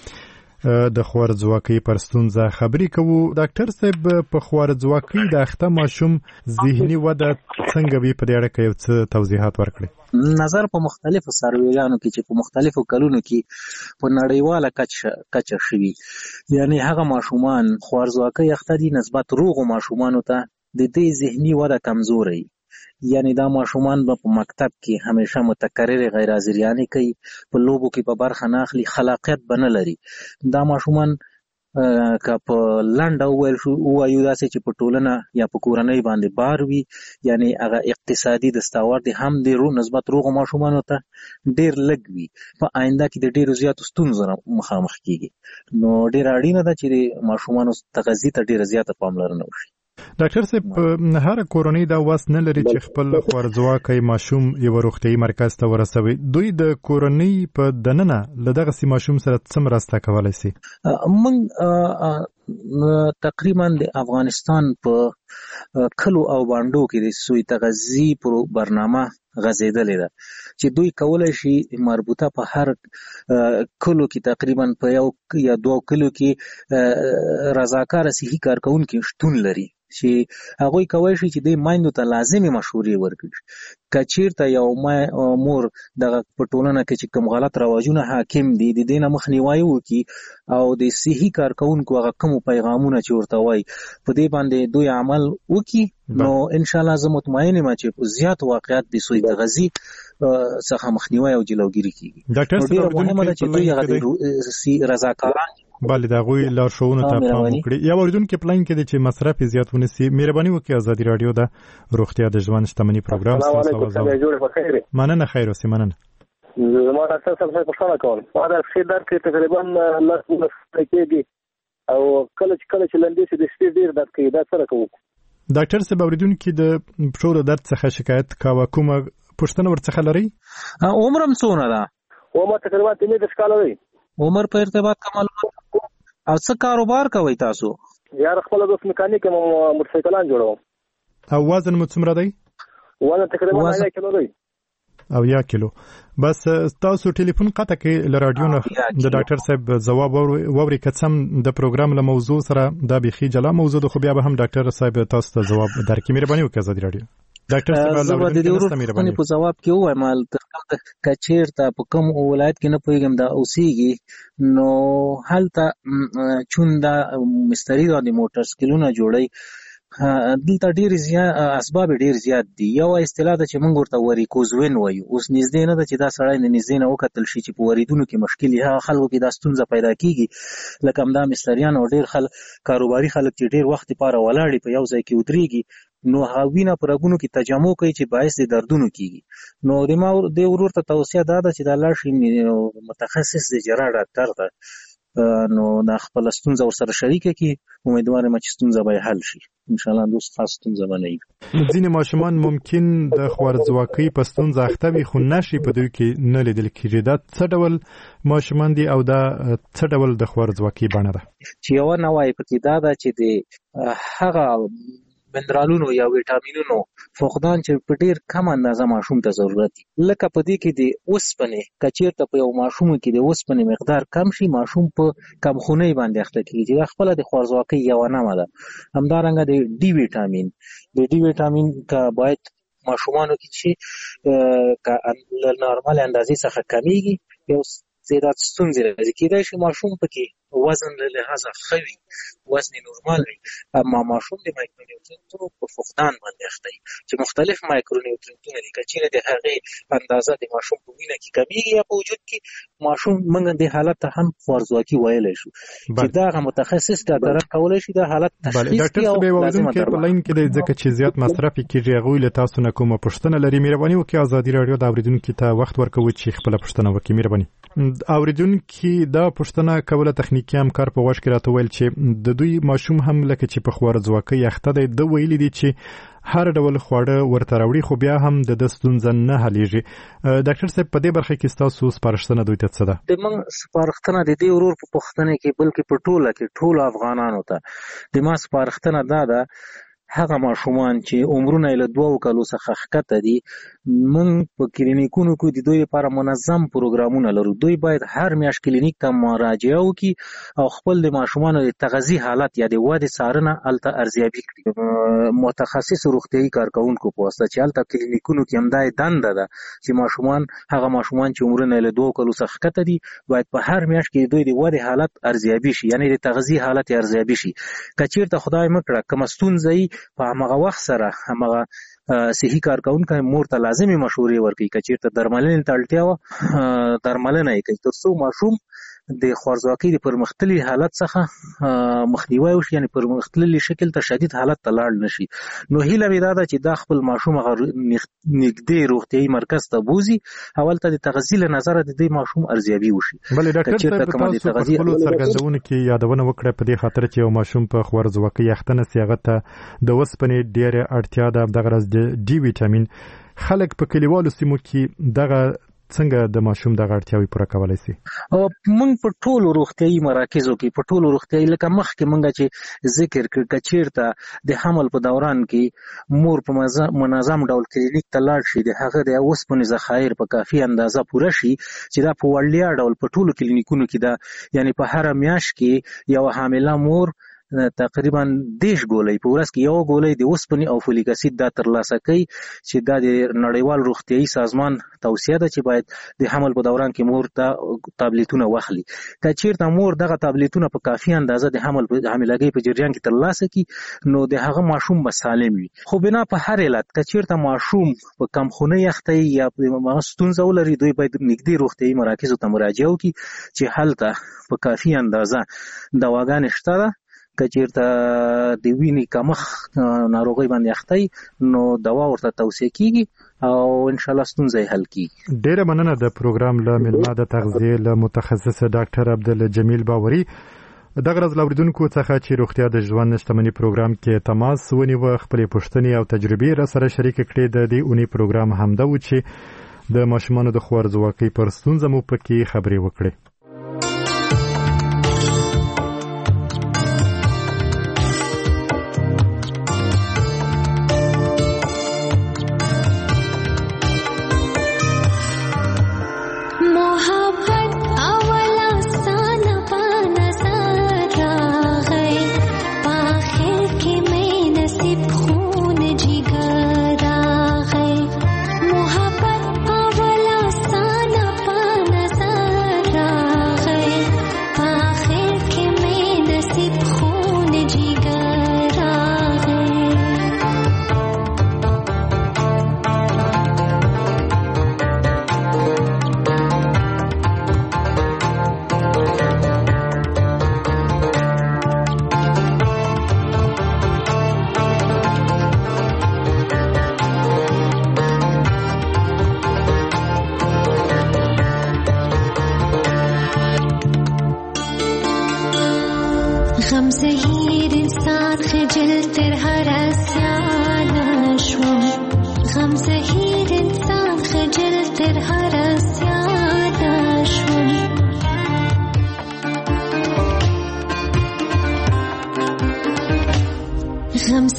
د خوارځواکۍ پر ستونزه خبرې کوو. ډاکټر صاحب په خوارځواکۍ د اخته ماشوم ذهني وده څنګه وي، په دې اړه کې یو څه توضیحات ورکړئ. نظر په مختلفو سرویګانو کې چې په مختلفو کلونو کې په نړیواله کچه کچه شوي، یعنی هغه ماشومان خوارځواکۍ اخته دي نسبت روغو ماشومانو ته د دې ذهني وده کمزوري، یعنی دا ماشومان به په مکتب کې همیشه متکرر غیر حاضریانې کوي، په لوبو کې په برخه نه اخلي، خلاقیت به نه لري. دا ماشومان که په لنډه وویل شو ووایو داسې چې په ټولنه یا په کورنۍ باندې بار وي، یعنی هغه اقتصادي دستاورد هم د رو نسبت روغو ماشومانو ته ډیر لږ وي، په آینده کې د ډیرو زیاتو ستونزو مخامخ کیږي. نو ډیره اړینه ده چې د ماشومانو تغذیې ته ډیره زیاته پاملرنه وشي. ډاکټر صاحب هر کورنۍ دا وس نه لري چې خپل خوارځواکی ماشوم یو روغتیايي مرکز ته ورسوي، دوی د کورنۍ په دننه له دغه ماشوم سره څه مرسته کولی شي؟ موږ تقریبا د افغانستان په کلو او بانډو کې د سوی تغذی برنامه غځېدلې ده، چې دوی کولی شي مربوطه په هر کلو کې تقریبا په یو یا دوه کلو کې رضاکار صحي کارکونکي شتون لري، چې هغوی کولی شي چې د میندو ته لازمي مشورې ورکړي. که چېرته یو مور دغه په ټولنه کې چې کوم غلط رواجونه حاکم دي د دې نه مخنیوی وکړي او د صحي کارکونکو هغه کومو پیغامونه چې ورته وایي په دې باندې دوی عمل وکړي، نو انشاءالله زه مطمئن یم چې زیات واقعیت د سوی تغذی څخه مخنیوی او جلوګیري کیږي. ډاکټر صاحب مهمه ده چې دوی هغه رضاکاران بله د هغوی لارښوونو ته پام وکړي. یا اورېدونکي پلان کې دی چې مصرف یې زیات ونیسي. مهرباني وکړئ ازادي راډیو د روغتیا د ژوند شتمني پروګرام مننه. خیر اوسئ. مننه. زما ډاکټر صاحب څخه پوښتنه کوم، ما د پښې درد کې تقریبا لس دولس کېږي او کله چې کله چې لنډې شي د شپې ډېر درد کوي، دا څه کوو؟ ډاکټر صاحب اورېدونکي د پښو د درد څخه شکایت کاوه، کومه پوښتنه ورڅخه لرئ؟ عمر هم څونه ده؟ عمر تقریبا پنځه دېرش کاله دی. عمر په ارتباط کا معلومات او څه کاروبار کوئ تاسو؟ یار خپل دوست میکانیک یم، موټرسایکلان جوړوم. او وزن مو څومره دی؟ وزن تقریبا اویا کیلو دی. اویا کیلو. بس تاسو ټلیفون قطع کړئ له راډیو نه د ډاکټر صاحب ځواب واورئ، که څه هم د پروګرام له موضوع سره دا بیخي جلا موضوع ده، خو بیا به هم ډاکټر صاحب تاسو ته ځواب درکړي. مهرباني وکړئ ازادي راډیو. ډاکټر صاحب د دې ورونو په ځواب کې ووایم مال تر کچیر ته په کوم ولایت کې نه پوهیږم دا اوسېږي، نو هلته چون دا مستری دا د موټر سکلونه جوړي دلته ډیر زیات اسباب ډیر زیات دي. یو اصطلاح ده چې موږ ورته وریکوزوین وایو، اوس نږدې نه ده چې دا سړی د نږدې نه وکتل شي چې په وریدونو کې مشکل یې هغه خلکو کې دا ستونزه پیدا کیږي، لکه همدا مستریان او ډیر خلک کاروباري خلک چې ډیر وخت لپاره ولاړ په یو ځای کې ودرېږي، نو هاوینه پر رګونو کې تجمع کوي چې باعث د دردونو کیږي. نو د ما د ورور ته توصیه دا ده چې دا لاړ شي متخصص د جراح ډاکټر ته، نو دا خپل ستونزه ورسره شریکه کی امیدوار یم چې ستونزه به حل شي ان شاء الله. دوست خاص ستونزه باندې ځینې ماشومان ممکن د خوارځواکۍ په ستونزه اخته وي خو نشي په دوی کې نه لیدل کېږي. دا څه ډول ماشومان دي او دا څه ډول د خوارځواکۍ بڼه ده؟ چې یو نوای پکې دا ده چې د هغه منرالونو یا ویټامینونو فقدان چې په ډیر کم اندازه ماشوم ته ضرورت دي. لکه په دې کې د اوسپنې کچیرته په یو ماشوم کې د اوسپنې مقدار کم شي ماشوم په کمخونۍ باندې اخته کیږي. دا خپل د خوارځواکۍ یو نامه ده. همدارنګه د ډي ویټامین د ډي ویټامین کا باید ماشومانو کې چې له نورمال اندازې څخه کمیږي یو زیات ستونزې راځي. کېدای شي ماشوم پکې وزن له لحاظه ښه وي وزن نورمال وي اما ماشوم د مایکرونیوټرنټونو په فقدان باندې اخته وي چې مختلف مایکرونیوټرنټونه دي. که چیرې د هغې اندازه د ماشوم په وینه کې کمیږي یا په وجود کې ماشوم موږ دې حالت ته هم خوارځواکي ویلی شو چې دغه متخصص ډاکټران کولی شي دا حالت تشخیص کړي او لازمه درمل په لاین کې دی ځکه چې زیات مصرف کېږي. هغوی له تاسو نه کومه پوښتنه لري مهرباني وکړئ ازادي راډیو د اورېدونکي ته وخت ورکوي چې خپله پوښتنه وکړي. مهرباني اوریدونکي دا پوښتنه کوله تخنیکی همکار په واش کې راته ویل چې د دوی ماشوم هم لکه چې په خوارځواکۍ اخته دی د ویلي دي چې هر ډول خواړه ورته راوړي خو بیا هم د ستونزه نه حلیږي. ډاکټر صاحب په دې برخه کې ستاسو سپارښتنه دوی ته څه ده؟ د موږ سپارښتنه د دې ورور په پوښتنه کې بلکې په ټوله کې ټولو افغانانو ته د ما سپارښتنه دا ده هغه ماشومان چې عمرونه له دوه کالو څخه ښکته دي موږ په کلینیکونو کې د دوی لپاره منظم پروګرامونه لرو. دوی باید هر میاشت کلینیک ته مراجعه وکړي او خپل د ماشومانو د تغذیه حالت یا د ودې څارنه هلته ارزیابي کړي. متخصص روغتیایي کارکوونکو په واسطه چې هلته کلینیکونو کې همدا دنده ده چې ماشومان هغه ماشومان چې عمرونه له دوه کالو څخه ښکته دي باید په هر میاشت کې دوی د ودې حالت ارزیابي شي یعنې د تغذیه حالت ارزیابي شي. که چېرته خدای مکړه کومه ستونزه وي په همغه وخت سره همغه صحي کارکوونکی مور ته لازمي مشورې ورکوي. که چېرته درملنې ته اړتیا وه درملنه یې کوي تر څو ماشوم د خوارځواکۍ د پرمختللي حالت څخه مخنیوی وشي یعنې پرمختللي شکل ته شدید حالت ته لاړ نشي. نو هیله مې دا ده چې دا خپل ماشوم هغه نږدې روغتیایي مرکز ته بوځي او هلته د تغذیې له نظره د دې ماشوم ارزیابي وشي. بلې ډاکټر صاحب تاسو په خپلو څرګندونو کې یادونه وکړه په دې خاطر چې یو ماشوم په خوارځواکۍ اخته نسي هغه ته د اوسپنې ډېره اړتیا ده دغه راز د ډي ویټامین. خلک په کلیوالو سیمو کې دغه څنګه د ماشوم د اړتیاوې پوره کولای شي؟ او موږ په ټولو روغتیایي مراکزو کې په ټولو روغتیایي لکه مخکې موږ چې ذکر کړ که چېرته د حمل په دوران کې مور په منظم ډول کلینیک ته لاړ شي د هغه د اوسپنې ذخایر په کافي اندازه پوره شي چې دا په وړیا ډول په ټولو کلینیکونو کې ده یعنې په هره میاشت کې یو حامله مور تقریبا دیش ګولۍ په ورځ کې یو ګولۍ د اوسپنې او فولیک اسید دا ترلاسه کوي چې دا د نړیوال روغتیایي سازمان توصیه ده چې باید د حمل په دوران کې مور ته تابلیتونه واخلي. که چېرته مور دغه تابلیتونه په کافي اندازه د حمل په حاملګۍ په جریان کې ترلاسه کړي نو د هغه ماشوم به سالم وي. خو بنا په هر علت که چېرته ماشوم په کمخونۍ اخته یا ستونزه ولري دوی باید نږدې روغتیایي مراکزو ته مراجعه وکړي چې هلته په کافي اندازه دواګانې شته ده. که چېرته د وینې کمښت ناروغۍ باندې اخته نو دوا ورته توصیه کیږي او ان شاء الله ستونزه حل کیږي. ډیره مننه د پروګرام له مېلمه د تغذیې له متخصص ډاکټر عبدالجمیل باوري. دغه ورځ لاوریدونکو څخه چې روغتیا د ژوند شتمنۍ پروګرام کې تماس ونیوه خپلې پوښتنې او تجربې را سره شریک کړې. د دې اونۍ پروګرام همدا و چې د ماشومانو د خوارځواکۍ پر ستونزه مو پکې خبرې وکړې. मोहब्बत अवला साना पाना सारा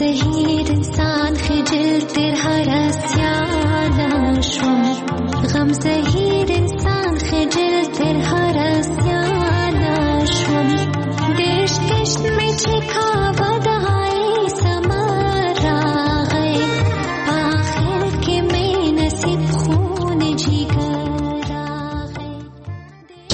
زهیر انسان خجل تر هر اسیانا شوم غم زهیر انسان خجل تر هر اسیانا شوم دیش کشت می چکا ود